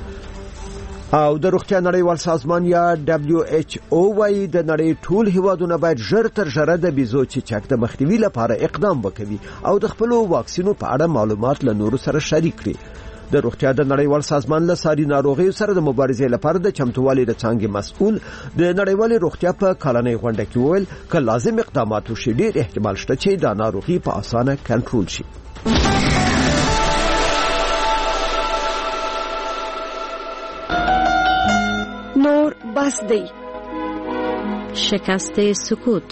او د روغتیا نړیوال سازمان یا دبلیو ایچ او وايي د نړۍ ټول هیوادونه باید ژر تر ژره د بیزو چیچک د مخنیوي لپاره اقدام وکړي او د خپل واکسینو په اړه معلومات له نورو سره شریک کړي. د روغتیا د نړیوال سازمان له ساري ناروغیو سره د مبارزې لپاره د چمتووالي د څانګې مسؤل د نړیوال روغتیا په کلنۍ غونډه کې وویل چې لازم اقدامات وشي ډېر احتمال شته چې دا ناروغي په اسانه کنټرول شي. نور بس دی شکست سکوت.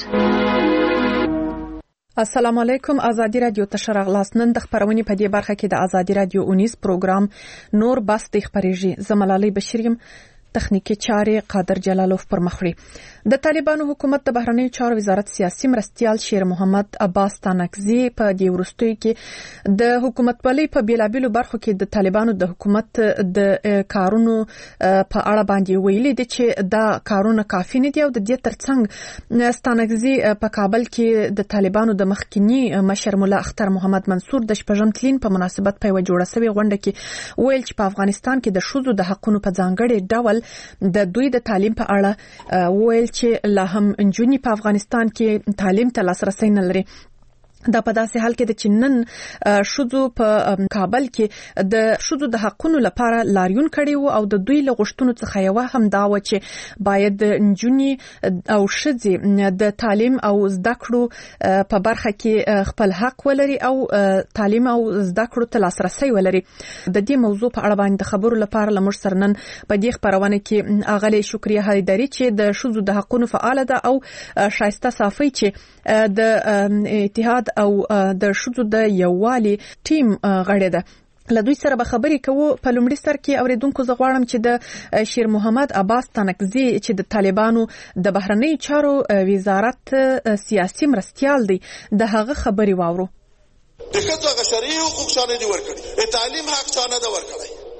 السلام علیکم. ازادي رادیو تشرغ لاسنن د خبرونې په دې برخه کې د ازادي رادیو اونیس پروګرام نور بس دی خبرېږي. زملالي بشریم تخنیکی چارې قادر جلالوف پر مخوري. د طالبانو حکومت د بهرنیو چارو وزارت سیاسي مرستیال شیر محمد عباس تانکزی په دې وروستیو کې د حکومت ولې په بیلابیلو برخو کې د طالبانو د حکومت د کارونو په اړه باندې ویلي دي چې دا کارونه کافي نه دي او د دې ترڅنګ تانکزی په کابل کې د طالبانو د مخکنی مشر مولا اختر محمد منصور د شپږم تلین په مناسبت په جوړه شوی غونډه کې ویل چې په افغانستان کې د شوزو د حقونو په ځانګړي ډول د دوی د تعلیم په اړه ویل چې لا هم انجونی په افغانستان کې تعلیم ته لاسرسي نه لري. دا په داسې حال کې د چنن شوزو په کابل کې د شوزو د حقونو لپاره لاریون کړي وو او د دوی له غوښتنو څخه یو هم دا و چې باید انجونی او ښځې د تعلیم او زده کړو په برخه کې خپل حق ولري او تعلیم او زده کړو ته لاسرسي ولري. د دې موضوع په اړه باندې خبرو لپاره لمر سرنن په دې خبرونه کې اغلی شکریه هیدری چې د شوزو د حقونو فعال ده او شایسته صافی چې د اتحاد او د شوزو د یووالي ټیم غړي ده. له دوی سره به خبرې کوو. په لومړي سر کې اوریدونکو زه غواړم چې د شیر محمد عباس تانکزی چې د طالبانو د بهرنی چارو وزارت سیاسي مرستیال دی د هغه خبرې واورو. د ښځو غشري حقوق شانه دي ورکړي، تعلیم حق شانه ده ورکړي،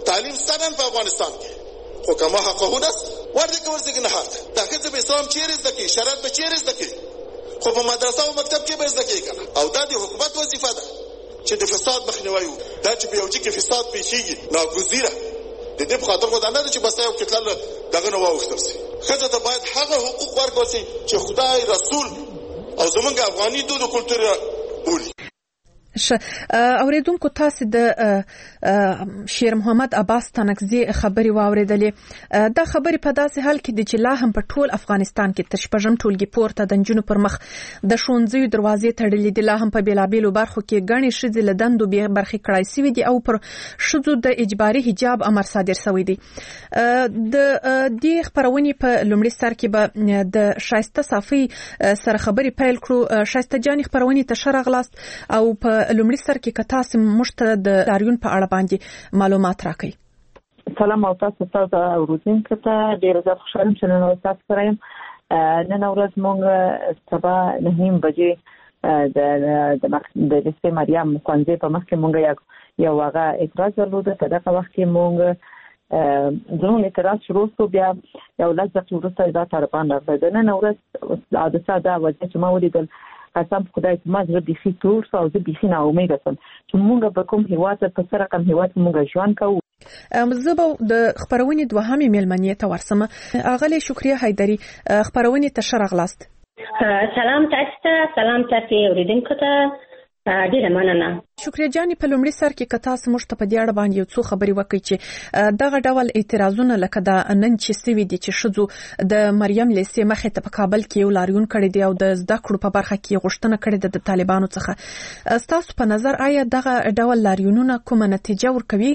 تعلیم ستن په افغانستان کې خو کما حقونه ورته کې ورته نه حق دا کې به اسلام چیرې زده کې شریعت به چیرې زده کې خو په مدرسه او مکتب کې به زده کې کنه او دا د حکومت وظیفه ده چې د فساد مخنیوي دا چې په یو ځای کې فساد پیښیږي ناګزیره د دې په خاطر خو دا نه چې بس یو کتل دغه نو واوښتل شي خزه ته باید هغه حقوق ورکړي شي چې خدای رسول او زمونږ افغاني دود او کلتور بولي. اوریدونکو تاسو د شیر محمد عباس تنکزی خبري واوریدلې دا خبري په داسې حال کې د چې لا هم په ټول افغانستان کې تشپژم ټولګي پورته د جنونو پر مخ د شونځي دروازې تړلې دي لا هم په بیلابیلو برخو کې غني شذ لدندو به برخي کړای سوي دي او پر شذو د اجباري حجاب امر صادر شوی دی. د دې خبرونې په لومړي سر کې به د شایسته صافي سره خبري پیل کړو. شایسته جان خبرونې ته شرغلاست او په لومړي سر کې کتاسم مشته د داریون په اړه باندې معلومات راکړي. سلام او تاسو ته اوروزینکو ته ډیر زیات خوشاله شوم چې تاسو سره یم. نن ورځ موږ سبا نهیم بجې د د لسته مریم کوانځي په مخ کې موږ یو هغه اعتراض درلود. په دغه وخت کې موږ زموږ اعتراض شروع شو بیا یو لږ ځکه وروسته دا طالبان راغله. نن ورځ عادت دا وجه چې ما ولیدل قسم خدای ته ما زړه بيخي تور او زه بيخي نه امید یم چې موږ به کوم هیواد په سره کوم هیواد موږ ژوند کوو. زه د خبرونې دوهمې مېلمنې ته ورسمه. اغلی شکریه حیدری خبرونې ته شرغلاست. سلام تاسو ته سلام تاسو اوریدونکو ته ډیره مننه. شکریه جاني په لومړي سر کې کتا سمشت په دې اړه باندې یو څو خبري وکړي چې دغه ډول اعتراضونه لکه دا نن چې سوي دي چې شذو د مریم لیسې مخې ته په کابل کې یو لاریون کړی دی او د زده کړو په برخه کې غوښتنه کړې ده د طالبانو څخه. ستاسو په نظر آیا دغه ډول لاریونونه کومه نتیجه ورکوي؟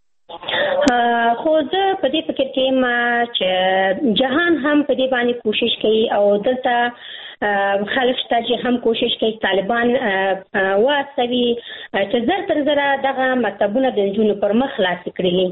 خو زه په دې فکر کې ما چې جهان هم په دې باندې کوشش کوي او دلته خلک شته چې هم کوشش کوي طالبان واسوي چې زر تر زره دغه مکتبونه د نجونو پر مخ خلاص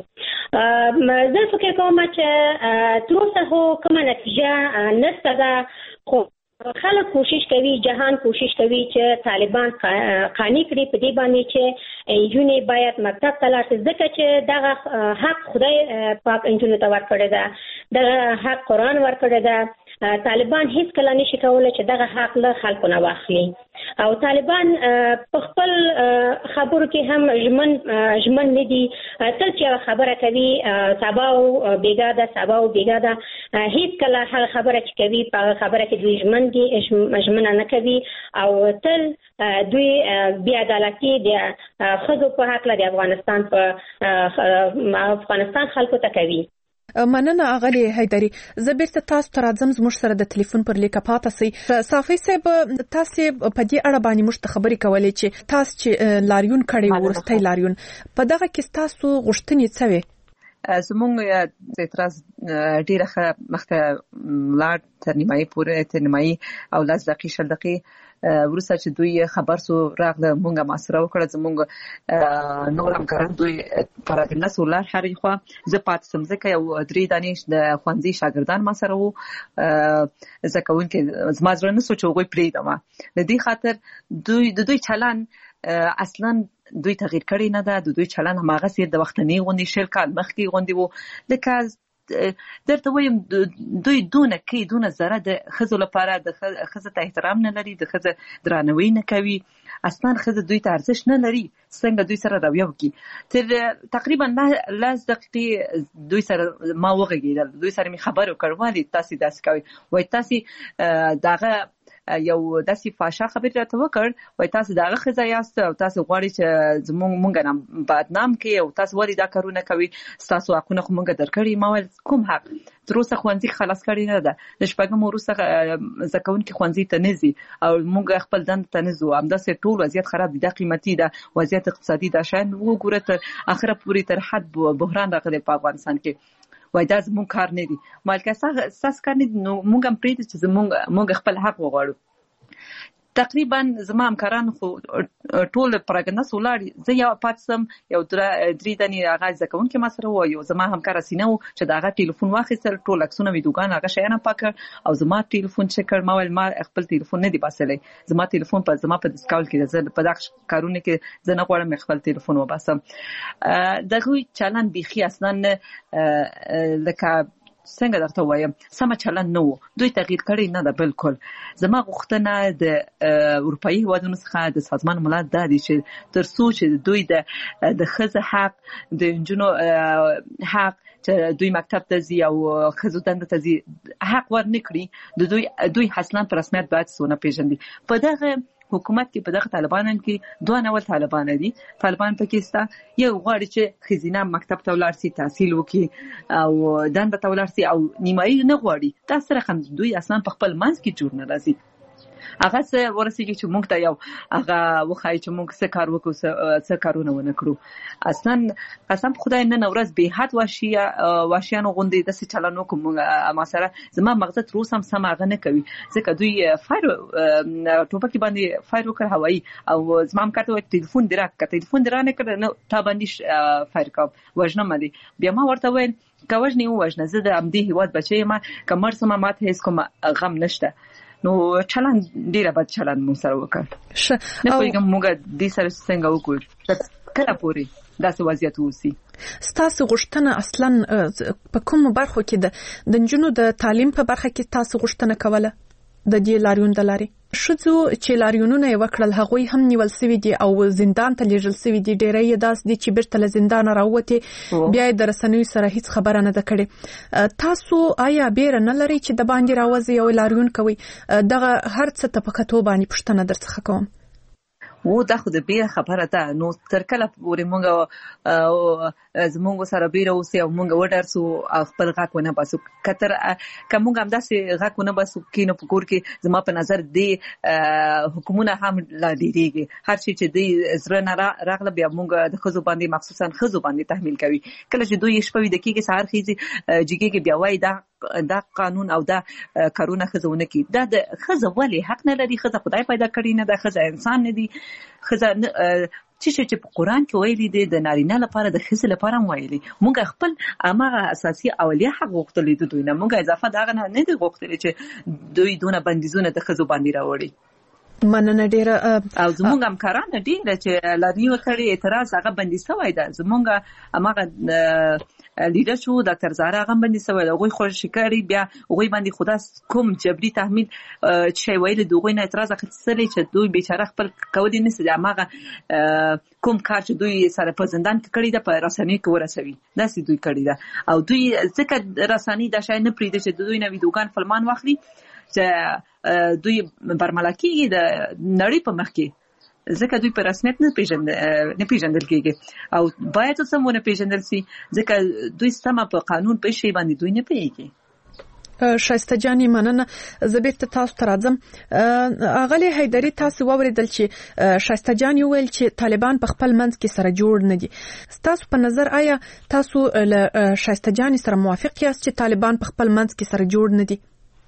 کړي. زه فکر کوم چې تر اوسه هو کومه نتیجه نشته ده خو خلک کوشش کوي جهان کوشش کوي چې طالبان قانع کړي په دې باندې چې نجونې باید مکتب ته لاړ شي ځکه چې دغه حق خدای پاک نجونو ته ورکړی ده دغه حق قرآن ورکړی ده. طالبان هیڅ کله نشي کولای چې دغه حق له خلکو نه واخلي او طالبان په خپل خبرو کې هم ژمن ژمن نه دي. تل چې خبره کوي سبا او بیګا ده سبا او بیګا ده هیڅ کله هغه خبره چې کوي په خبره کې دوی ژمن دي ژمن نه کوي او تل دوی بی عدالتي د خزو په حق له افغانستان په افغانستان خلکو ته کوي. مننه اغلی حیدری. زه بیرته تاسو ته راځم زموږ سره د ټلیفون پر لیکه پاتې سي. صافي صاحب تاسو په دې اړه باندې موږ خبرې کولې چې تاسو چې لاریون کړی ورسته لاریون په دغه کې تاسو غوښتنې څه وي؟ زموږ اعتراض ډیره ښه مخته لاړ تر نیمایي پورې تر نیمایي او لس دقیقې شل دقیقې ورسته چې دوی خبر سو راغله مونږه محاصره وکړه. زموږ نور همکاران دوی پر دلس ولر هرې خوا زه پاتې سم ځکه یو درې دانش د ښوونځي شاګردان ما سره وو زه کوونکې زما زړه نه سو چې هغوی پرېږدم. د دې خاطر دوی د دوی چلن اصلا دوی تغییر کړی نه ده. د دوی چلن هماغسې د وختنۍ غوندې شل کال مخکې غوندې وو لکه درته وایم دوی دونه کوي دونه زره د ښځو لپاره د ښځې ته احترام نه لري د ښځې درناوی نه کوي اصلا ښځه دوی ته ارزښت نه لري څنګه دوی سره رویه وکړي. تر تقریبا لس دقیقې دوی سره ما وغږېدل دوی سره مې خبرې وکړ ولې تاسې داسې کوئ وایي تاسې دغه یو داسې فاشا خبرې راته وکړ وایي تاسو دغه ښځه یاست او تاسو غواړئ چې زموږ مونږ نه بدنام کړئ او تاسو ولې دا کارونه کوئ ستاسو حقونه خو مونږ درکړي. ما ویل کوم حق تر اوسه ښوونځي خلاص کړی نه ده د شپږم وروسته زده کوونکي ښوونځي ته نه ځي او مونږ خپل دندې ته نه ځو. همداسې ټول وضعیت خراب دي دا قیمتي ده وضعیت اقتصادي ده شاید وګوره تر اخره پورې تر حد بحران راغلی په افغانستان کې وای دا زموږ کار نه دي. مالکه ستاسو کار نه دي نو مونږ هم پرېږدو چې زموږ مونږ خپل حق وغواړو. تقریبا زما همکاران خو ټول پراګنده سولار زه یو پاتسم یو درې دني هغه ځکون کې ما سره و یو زما همکار سینو چې داغه ټلیفون واخیستل ټول عکسونه ویډیوګان هغه شیانه پاک او زما ټلیفون چې کړ ما ول ما خپل ټلیفون نه دی باسلې زما ټلیفون په زما په ډیسکاول کې زه په دغه کارونه کې زه نه غواړم خپل ټلیفون وباسم دغه چلن بيخي اصلا لکه څنګه درته وایم سم چلن نو دوی تغییر کړی نه ده بالکل زما غوښتنه د اروپאי هیوادونو څخه د سازمان ملل د دې چې تر څو چې دوی د د خزه حق د انجونو حق چې دوی مکتب ته ځي او خزو دنده ته ځي حق ورنکړي د دوی دوی اصلا په رسمیت باید سونه پیژندي په دغه حکومت کې په دغه طالبانو کې دوه نوول طالبان دي طالبان پاکستان یو غواړي چې خزینه مکتب ته ولاړ شي تحصیل وکړي او دنده ته ولاړ شي او نیمایي نه غواړي تاسو سره هم دوی اصلا په خپل منځ کې جوړ نه راځي هغه څه ورسېږي چې موږ ته یو هغه وخایي چې موږ څه کار وکړو څه کارونه ونه کړو اصلا قسم خدای نن ورځ به حد واشیا واشیانو غوندې د څه چلنو کوم ما سره زما مغزه تر اوسه هم سم هغه نه کوي ځکه دوی فایر ټوپک باندې فایر وکړ هوایي او زما هم کاته ټلیفون درا کړ ټلیفون درا نه کړ نو تا باندې فایر کوم وژنه مې بیا ما ورته وین کوژنې وژنه زه د امدی هیواد بچی ما کمر سم ماته هیڅ کوم غم نشته نو چلن ډیره بد چلن مو سره وکړ ش نه کوم موږ د سره څنګه وکړو کله پوری داسې وضعیت وسی ستاسو غوښتنه اصلا په کوم برخو کې د د جنونو د تعلیم په برخه کې تاسو غوښتنه کوله د دې لاریون د لاري شذو چې لاریونونه وکړل هغوی هم نیول سوي دي او زندان ته لیږل سوي دي ډېرې داس دي چې بیرته له زندان راوته بیا د رسنوي سره هیڅ خبره نه ده کړې تاسو آیا بیر نه لري چې د باندې راوځي او لاریون کوي دغه هر څه ته په کتو باندې پښتنه درڅخه کوم و دا خو د بیر خبره ده نو تر کله پورې مونږ زمونږ سره بیر اوسې او مونږ وډرسو خپل غاک ونه باسو کتر کومه هم داسې غاک ونه باسو کینو په کور کې زما په نظر دی حکومت هم لا ډیریږي هر شي چې دی زره نه راغله بیا مونږ د خزو باندې مخصوصا خزو باندې تحمیل کوي کله چې دوی شپوي د کېږي سهار خيزي جګي کې بیا وای دا دا قانون او دا کارونه خزونه کی دا د خزه ولی حق نه لري خزه خدای پیدا کړی نه دا خزه انسان نه دي خزه چې چې په قران کې ویلي دي د نارینه لپاره د خزه لپاره ویلي مونږ خپل امغه اساسي اولیه حق غوښتل دي دوی نه مونږ اضافه دا نه نه دي غوښتل چې دوی دونه بندیزونه د خزو باندې راوړي مننه ډیره او زمونږ هم کاران ډیره چې لاري وکړي اعتراض هغه بندي شوی ده زمونږ امغه لیډر شو ډاکټر زهرا غم باندې سوال غوي خو شکاري بیا غوي باندې خدا کوم جبري تحمیل چې ویل دوی نه اعتراض اخیستل چې دوی بیچاره خپل کودي نه سي ماغه کوم کار چې دوی سره په زندان کې کړی ده په رسنۍ کې ورسوي دا سي دوی کړی ده او دوی ځکه رسنۍ د شای نه پریده چې دوی نه ویډیوګان فلمان واخلي چې دوی برملکی د نړۍ په مخ کې ځکه دوی په رسمیت نه پیژندل نه پیژندل کېږي او باید سمونه پیژندل شي ځکه دوی سم په قانون په شی باندې دوی نه پیږي شایسته جاني مننه زبیرته تاسو ته راځم اغلی حیدری تاسو ووریدل چې شایسته جاني ویل چې طالبان په خپل منځ کې سره جوړ نه دي تاسو په نظر آیا تاسو له شایسته جاني سره موافق یاست چې طالبان په خپل منځ کې سره جوړ نه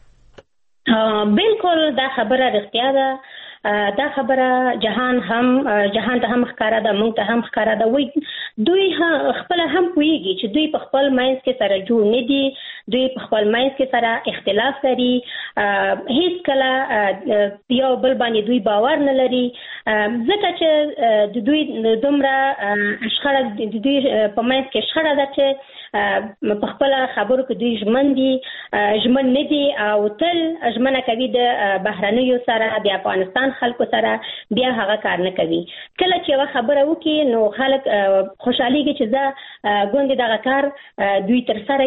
دي بالکل دا خبره رښتیا ده دا خبره جهان هم جهان ته هم ښکارا ده مونږ ته هم ښکارا ده وای دوی خپل هم پويږي چې دوی په خپل ماینس کې سره جوړ نه دي دوی په خپل ماینس کې سره اختلاف لري هیڅ کله یو بل باندې دوی باور نه لري ځکه چې د دوی دومره شخړه د دوی په ماینس کې شخړه ده چې په خپل خبرو کې دوی ژمن دي ژمن نه دي او تل ژمنه کوي د بهرنیو سره د افغانستان خلکو سره بیا هغه کار نه کوي کله چې یو خبره وکي نو خلک خوشحاليږي چې دا ګوندې دغه کار دوی تر سره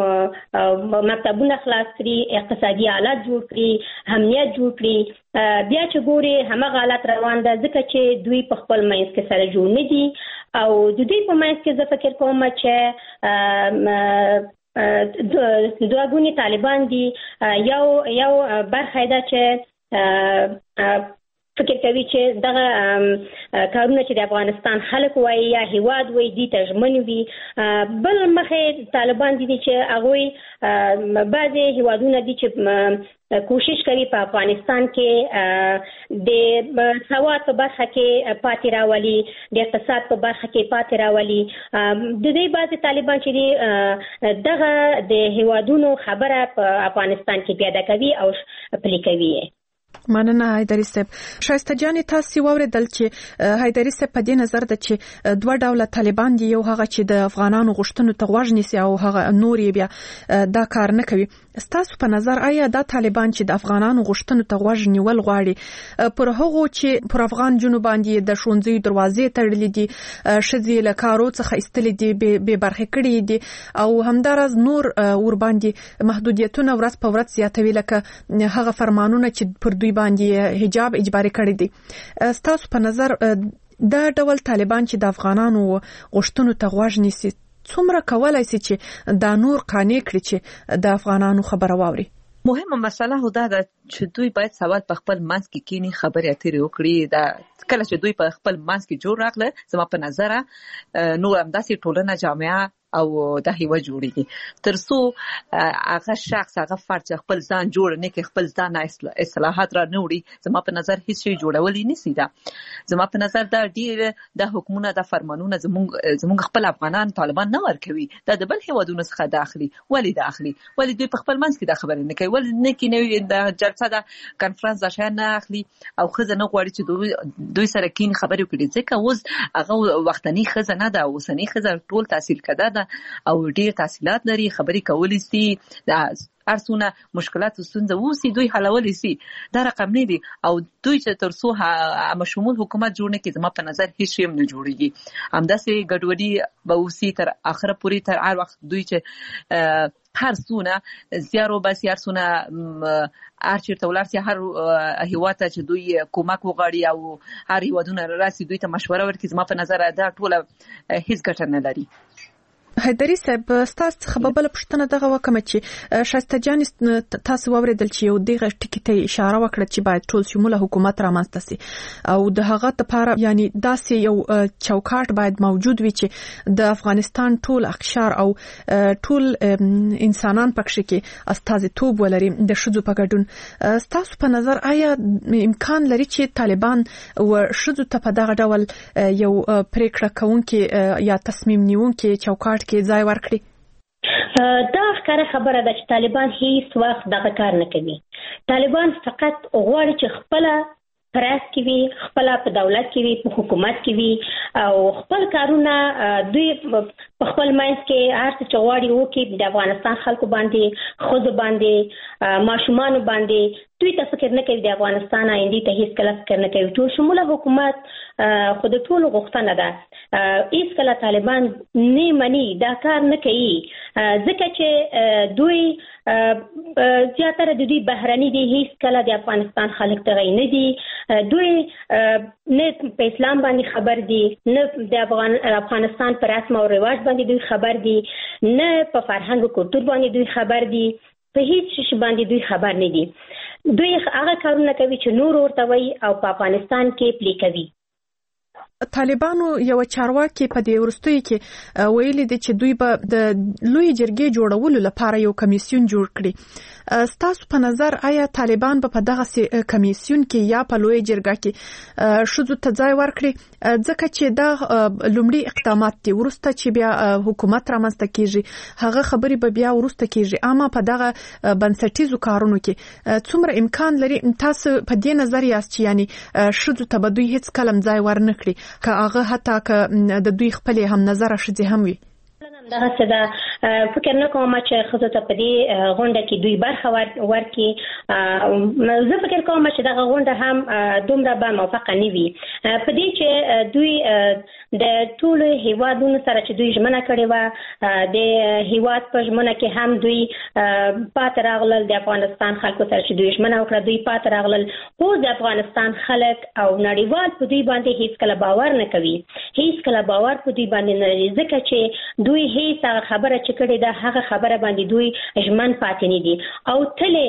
کې مکتبونه خلاص کړي اقتصادي حالات جوړ کړي امنیت جوړ کړي بیا چې ګوري همغه حالات روان ده ځکه چې دوی په خپل مینس کې سره جوړ نه دي او د دوی په مینس کې زه فکر کوم چې د دوه طالبان دي یو یو برخه ده چې فکر کوي چې دغه کارونه چې د افغانستان خلک وایي یا هیواد وایي دي تجمن وي بل مخه طالبان دي چې هغه بعضي هیوادونه دي چې کوشش کوي په افغانستان کې د سواد په برخه کې پاتې راولي، د اقتصاد په برخه کې پاتې راولي. د دې بعضې طالبان چې دي دغه د هیوادونو خبره په افغانستان کې پیاده کوي او پلي کوي. مننه حیدري صاحب. شایسته جان تاسو واوریدل چې حیدري صاحب په دې نظر د چې دوه ډوله طالبان دي، یو هغه چې د افغانانو غوښتنو ته غوږ نیسي او هغه نور یې بیا دا کار نه کوي. ستاسو په نظر آیا دا طالبان چې د افغانانو غوښتنو ته غوږ نیول غواړي پر هغو چې پر افغان جنوب باندې د ښوونځیو دروازې تړلې دي، ښځې له کارو څخه ایستلې دي، بې برخې کړي دي او همداراز نور ور باندې محدودیتونه ورځ په ورځ زیاتوي، لکه هغه فرمانونه چې پر دوی باندې حجاب اجباري کړی دي. ستاسو په نظر دا ډول طالبان چې د افغانانو غوښتنو ته غوږ نیسي څومره کولای شي چې دا نور قانع کړي چې د افغانانو خبره واوري؟ مهمه مسله هو دا ده چې دوی باید سوال په خپل منځ کې کینی خبرې اترې وکړي. دا کله چې دوی په خپل منځ کې جوړ راغله زما په نظر نو همداسې ټولنه جامعه او د هیواد جوړیږي ترڅو هغه شخص هغه فرد خپل ځان جوړ نه کې خپل ځان اصلاحات را نه وړي. زما په نظر هیڅ شی جوړول نه سي. دا زما په نظر دا ډیر د حکومت د فرمانونو زموږ زموږ خپل افغانان طالبان نه ورکوي، دا د بل هیوادونو څخه داخلي ولی داخلي ولی دوی په خپل منځ کې دا خبره نه کوي، ولی نه کې نه د جلسه د کانفرنس د شای نه اخلي او خزه نه غواړي چې دوی دوی سره کین خبرې وکړي. ځکه اوس هغه وختنی خزه نه ده، اوسنی خزه ټول تحصیل کده او ډیر تحصیلات لري، خبرې کولی سي، د ارسونه مشکلات وسنده وسی دوی حلولی سي. دا رقم نه دي او دوی چې ترڅو مشمول حکومت جوړ نه کړي زما په نظر هیڅ شی نه جوړيږي. همداسې ګډوډي به وسی تر اخره پوری تر هر وخت دوی چې هر سونه زیارو بس هر سونه ارچیرته ولرسي هر هیواد چې دوی کومک وغواړي او هر هیوادونه راسي دوی ته مشوره ورکړي زما په نظر دا ټول هیڅ ګټه نه لري. حیدري صاحب ستاسو څخه بل پښتنه دغه وکم چې شایسته جان تاسو واوریدل چې یو دغه ټکی ته اشاره وکړه چې باید ټول شموله حکومت رامنځته سي او د هغه لپاره یعنی داسې یو چوکاټ باید موجود وي چې د افغانستان ټول اقشار او ټول انسانان پکې کې استازیتوب ولري د شذو په ګډون. ستاسو په نظر آیا امکان لري چې طالبان و شذو ته په دغه ډول یو پریکړه کوونکې یا تصمیم نیونکې چوکاټ کې ځای ورکړي؟ دا ښکاره خبره ده چې طالبان هیڅ وخت دغه کار نه کوي. طالبان فقط غواړي چې خپل پرس کې وي، خپل په دولت کې وي، په حکومت کې وي او خپل کارونه دوی په خپل منځ کې هر څه غواړي وکړي. د افغانستان خلکو باندې، خود باندې، ماشومان باندې دوی ته فکر نه کوي. د افغانستان آینده ته هیڅ کله فکر نه کوي. ټول شموله حکومت خود ټول غوښتنه ده. هیڅ کله طالبان نه مني، دا کار نه کوي ځکه چې دوی زیاتره د دوی بهرني دي، هیڅ کله د افغانستان خلک ته نه دي. دوی نه په اسلام باندې خبر دي، نه د افغان افغانستان پر رسم او رواج باندې دوی خبر دي، نه په فرهنګ او کلتور باندې دوی خبر دي، په هیڅ شي باندې دوی خبر نه دي. دوی هغه کارونه کوي چې نور ورته وایي او په افغانستان کې پلي کوي. طالبانو یو چارواکي په دې ورستوي کې ویلي دي چې دوی به د لوی جرګې جوړولو لپاره یو کمیسیون جوړ کړي. ستاسو په نظر آیا طالبان به په دغه کمیسیون کې یا په لوی جرګه کې شذو ته ځای ورکړي ځکه چې دا لومړی اقدامات دي ورسته چې بیا حکومت رامنځته کیږي هغه خبرې به بیا ورسته کیږي. اما په دغه بنسټیزو کارونو کې څومره امکان لري تاسو په دې نظر یاست چې یعنی شذو ته به دوی هیڅ کلم ځای ورنکړي که هغه حتی که د دوی خپل هم نظر شې هم وي؟ دغه څه ده فکر نه کوم چې ښځو ته په دې غونډه کې دوی برخه ورکړي. زه فکر کوم چې دغه غونډه هم دومره به موفقه نه وي په دې چې دوی د ټولو هیوادونو سره چې دوی ژمنه کړې وه د هیواد په ژمنه کې هم دوی پاتې راغلل. د افغانستان خلکو سره چې دوی ژمنه وکړه دوی پاتې راغلل. اوس د افغانستان خلک او نړیوال په دوی باندې هیڅ کله باور نه کوي، هیڅ کله باور په دوی باندې نه لري ځکه چې دوی هیڅ هغه خبره چې کړې ده هغه خبره باندې دوی ژمن پاتې نه دي او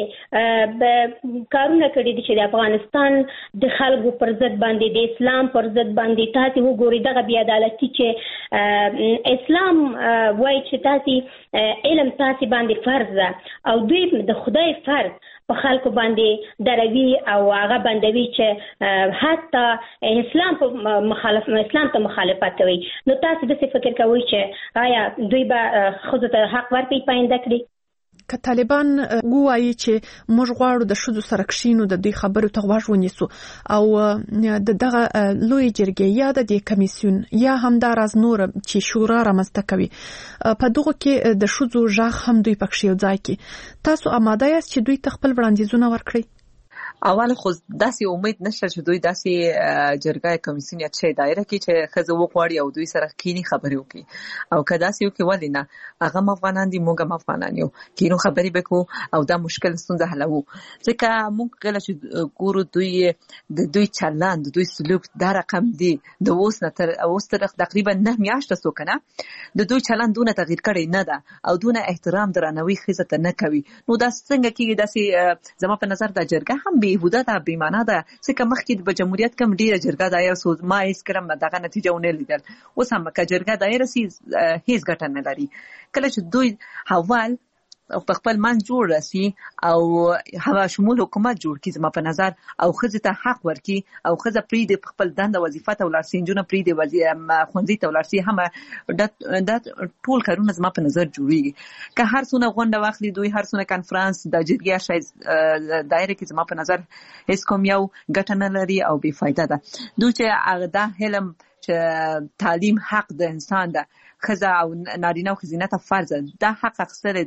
تلې کارونه کړي دي چې د افغانستان د خلکو پر ضد باندې، د اسلام پر ضد باندې. تاسو وګورئ دغه بې عدالتي چې اسلام وایي چې تاسو علم تاسو باندې فرض ده او دوی د خدای فرض په خلکو باندې دروي او هغه بندوي چې حتی اسلام په مخالف اسلام ته مخالفت کوي. نو تاسو د څه فکر کوئ چې آیا دوی به ښځو ته حق ورکړي پاینده کړي؟ که طالبان وایي چې موږ غواړو د ښځو سره کښینو د دوی خبرو ته غوږ ونیسو او د دغه لوی جرګې یا د دې کمیسیون یا همداراز نور چې شورا رامنځته کوي په دغه کې د ښځو غږ هم دوی پکښې یو ځای کې، تاسو آماده یاست چې دوی ته خپل وړاندیزونه ورکړي؟ اول خو داسې امید نشته چې دوی داسې جرګه کمیسیون یا څه دایره کې چې ښځه وغواړي او دوی سره کینی خبرې وکړي. او که داسې وکړي ولې نه، هغه هم افغانان دي، موږ هم افغانان یو، کینو خبرې وکړو او دا مشکل ستونزه حلوو. ځکه موږ کله چې ګورو دوی د دوی چلند، دوی سلوک دا رقم دی د اوس نه تر اوس تر تقریبا نه میاشتې سو کنه د دوی چلند دونه تغییر کړی نه ده او دونه احترام درناوی ښځه ته نه کوي. نو دا څنګه کېږي؟ داسې زما په نظر دا جرګه هم بیهوده ده، بیمانه ده. ځکه مخکې د جمهوریت کم ډیره جرګه دایر سو ما هیڅ کله دغه نتیجه ونه لیدل. اوس هم که جرګه دایر سي هیڅ ګټه نه لري. کله چې دوی حوال په خپل من جوړ راسي او هوا شمول حکومت جوړ کړي زما په نظر او ښځې ته حق ورکړي او ښځه پرېږدي خپل دنده وظیفه ته ولاړ سي، نجونه پرېږدي ښوونځي ته ولاړ سي، هم دا ټول کارونه زما په نظر جوړېږي. که هر څونه غونډه واخلي دوی، هر څونه کنفرانس د جرګې شاید دایره کې زما په نظر هیڅ کوم یو ګټه نه لري او بې فایده ده. دوی چې دا علم چې تعلیم حق د انسان ده، ښځه او نارینه او ښځینه ته فرض ده، دا حق اخیستلی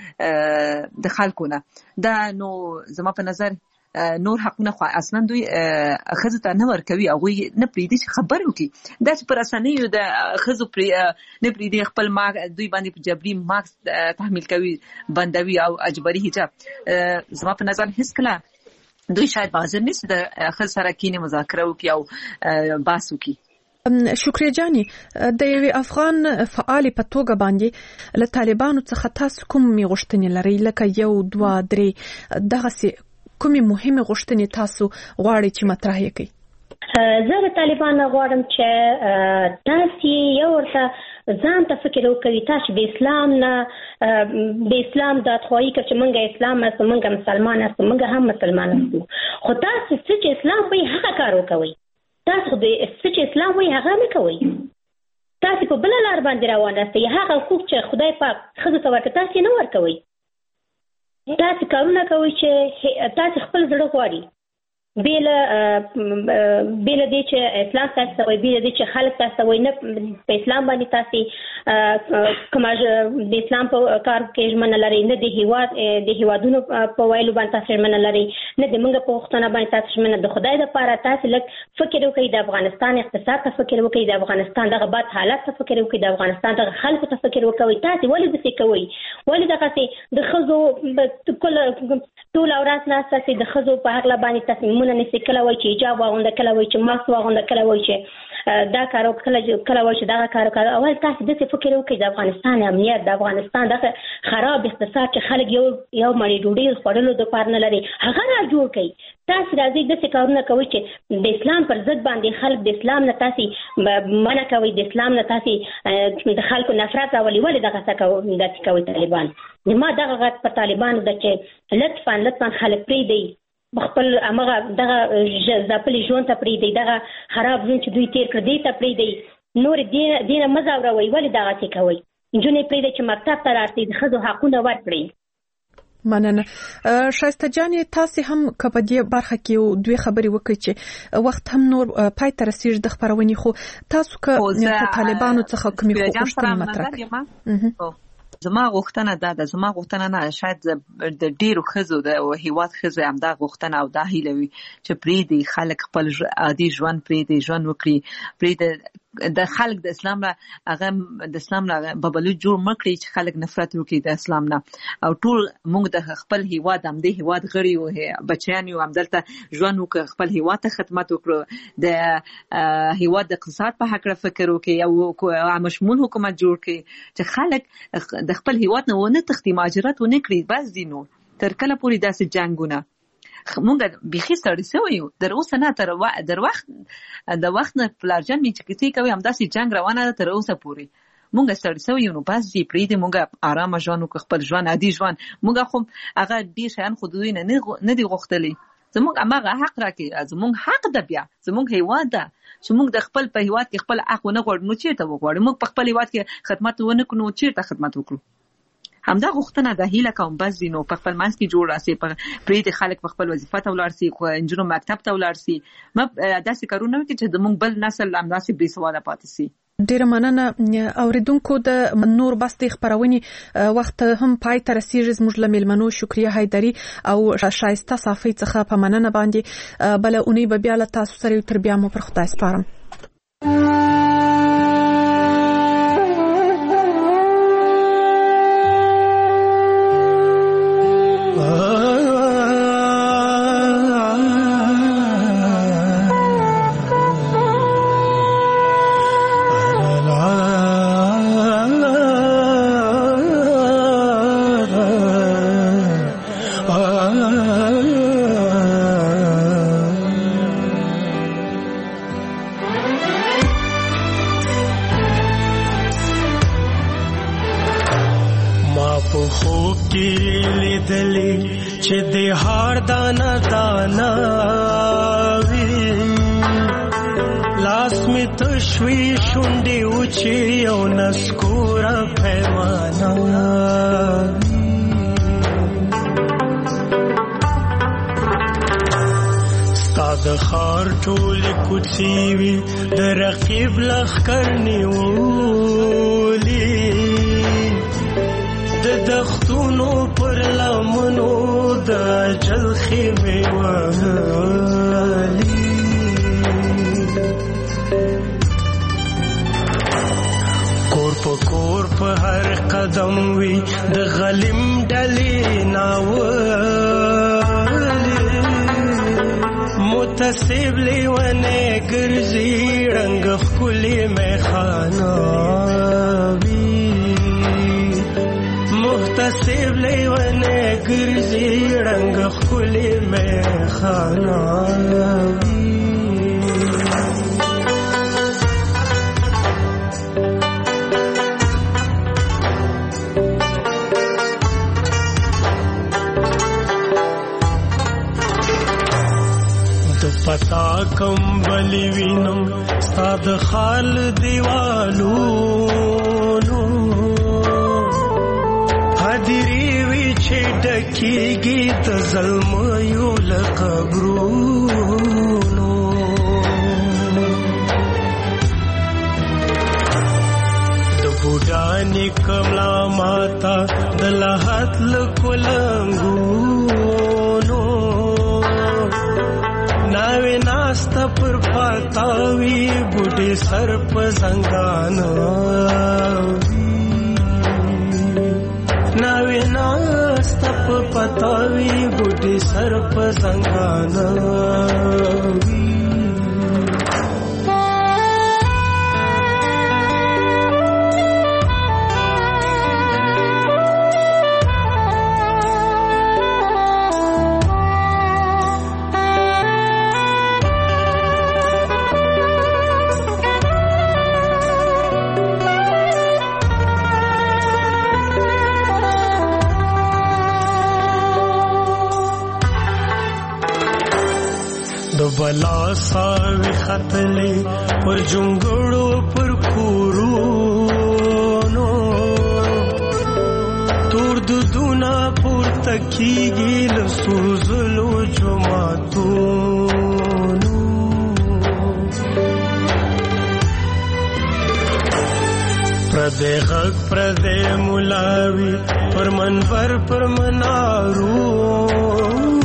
د د خلکو نه دا. نو زما په نظر نور حقونه خو اصلا دوی ښځو ته نه ورکوي، هغوی نه پرېږدي چې خبرې وکړي. دا چې پر رسنیو د ښځو نه پرېږدي خپل مارک دوی باندې په جبري مارکس تحمیل کوي، بندوي او اجباري حجاب، زما په نظر هېڅکله دوی شاید حاضر نشي د ښځو سره کینې مذاکره وکړي او بحث وکړي. شکریه جاني، د یوې افغان فعال په توګه باندې له طالبانو څخه تاسو کومې غوښتنې لرئ؟ لکه یو دوه درې دغسې کومې مهمې غوښتنې تاسو غواړئ چې مطرح یې کړئ؟ زه د طالبانو غواړم چې تاسو یو ورته ځان ته فکر وکړئ، تاسو د اسلام نه د اسلام د خواهی که چې موږ اسلام هستو، موږ مسلمان هستو، موږ هم مسلمان هستو، خو تاسو چې اسلام وایي هغه کار وکوئ. تاسو د څه چې اسلام وایي هغه نه کوئ. تاسو په بله لار باندې روان یاستئ. هغه حقوق چې خدای پاک ښځو ته ورکړي تاسو یې نه ورکوئ. تاسو کارونه کوئ چې تاسو خپل زړه غواړي، بې له بې له دې چې اسلام تاسو ته وایي، بې له دې چې خلک تاسو ته وایي نه په اسلام باندې تاسو کومه د اسلام په کار کې ژمنه لرئ، نه د هېواد د هېوادونو په ویلو باندې تاسو ژمنه لرئ، نه د موږ په غوښتنه باندې تاسو ژمنه. د خدای دپاره تاسو لږ فکر وکړئ، د افغانستان اقتصاد ته فکر وکړئ، د افغانستان دغه بد حالت ته فکر وکړئ، د افغانستان دغه خلکو ته فکر وکړئ. تاسو ولې داسې کوئ؟ ولې دغسې د ښځو کله ټوله ورځ ناسته سئ د ښځو په هکله باندې تصمیمونه نیسئ؟ کله وایي چې حجاب واغونده، کله وایي چې ماسک واغونده، کله وایي چې دا کار وکړه، کله کله وایي چې دغه کار وکړه. اول تاسو داسې فکر وکړئ د افغانستان امنیت، د افغانستان دغه خراب اقتصاد چې خلک یو یو مړۍ ډوډۍ خوړلو دپاره نه لري، هغه را جوړ کړئ. تاسو راځئ داسې کارونه کوئ چې د اسلام پر ضد باندې خلک د اسلام نه تاسو منع کوئ، د اسلام نه تاسو د خلکو نفرت راولي. ولې دغه څه کوئ داسې کوئ طالبان؟ ما دغه غږ پر طالبانو ده چې لطفا لطفا خلک پرېږدئ، خپل همغه دغه ځپلي ژوند ته پرېږدئ، دغه خراب ژوند چې دوی تېر کړ دې ته پرېږدئ، نور دې نه مه ځوروئ. ولې دغسې کوئ؟ نجونې پرېږدئ چې مکتب ته راشئ، د ښځو حقونه ورکړئ. مننه. شایسته جانې، تاسو هم که په دې برخه کې دوی خبرې وکړئ چې وخت هم نور پای ته رسېږي د خپرونې، خو تاسو که د طالبانو څخه کومې غوښتنې مطرح کړئ؟ زما غوښتنه دا ده، زما غوښتنه نه شاید د ډیرو ښځو د هیواد ښځو همدا غوښتنه او دا هیله وي چې پرېږدي خلک خپل عادي ژوند پرېږدي، ژوند وکړي، پرېږدي د خلک د اسلام نه هغه د اسلام نه ببلو جوړ مه کړي چې خلک نفرت وکړي د اسلام نه. او ټول موږ د خپل هیواد همدې هیواد غړي یو، بچیان یو، همدلته ژوند وکړو، خپل هیواد ته خدمت وکړو، د هیواد د اقتصاد په هکله فکر وکړي او عامه شمول حکومت جوړ کړي چې خلک د خپل هیواد نه ونه تښتي، مهاجرت ونه کړي. بس دي نو تر کله پورې داسې جنګونه مونږ بیخي ستړي شوي یو، در اوسه نه، تر در وخت د وخت نه پلارجان مې چې کیسې کوي همداسې جنګ روانه ده تر اوسه پورې. مونږ ستړي سوي نو بس دې پرې دې مونږ آرام ژوند وکړو خپل ژوند عادي ژوند مونږ خو هغه ډیر شیان خو دوی نه نه دي غوښتلي زمونږ هغه حق راکې زمونږ حق ده بیا زمونږ هیواد ده چې مونږ د خپل په هیواد کې خپل حق ونه غواړو نو چیرته وغواړو مونږ په خپل هیواد کې خدمت ونه کړو نو چیرته خدمت وکړو همدا غوښتنه د هیله کوم بس دي نو په خپل منځ کې جوړ راسي په پرې خلک په خپل وظیفه ته ولاړ سي خو انجونو مکتب ته ولاړ سي م داسې کارونه وکړي چې زمونږ بل نسل همداسې بې سواده پاتې سي. ډیره مننه اوریدونکو د نور بست خبرونې وخت هم پای ته رسیږي زموږ له میلمنو شکریه حیدری او شایسته صافی څخه په مننه باندې بل اونۍ به بیا له تاسو سره تر بیا مو پر خدای سپارم. بلا ساوی خطلی پر جنگڑو پر کورونو تور دودونا پر تکیگی لسوزلو جماعتونو پردے غق پردے ملاوی پر منبر پر منارونو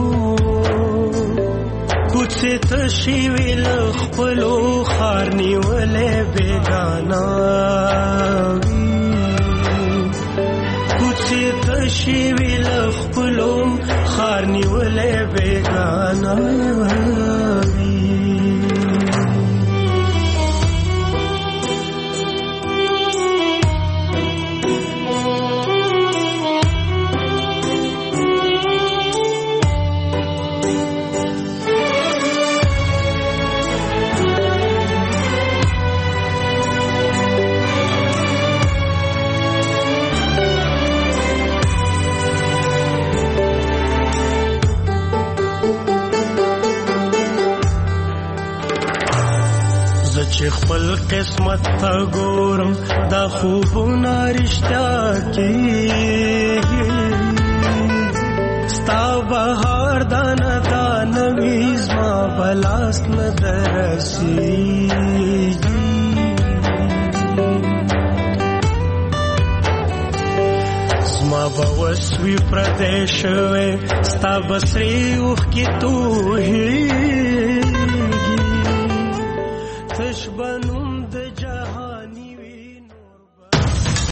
کوڅه تشي ویل خپلو خارني ولې بیگانا کوڅه تشي ویل خپلو خارني ولې بیگانا خپل قسمت ته ګورم دا خوبونه رښتیا کېږي ستا بهار دانه دانه وي زما به لاس نه درسېږي زما به وس وي پردی شوی ستا به سرې اوښکې تویېږي تش به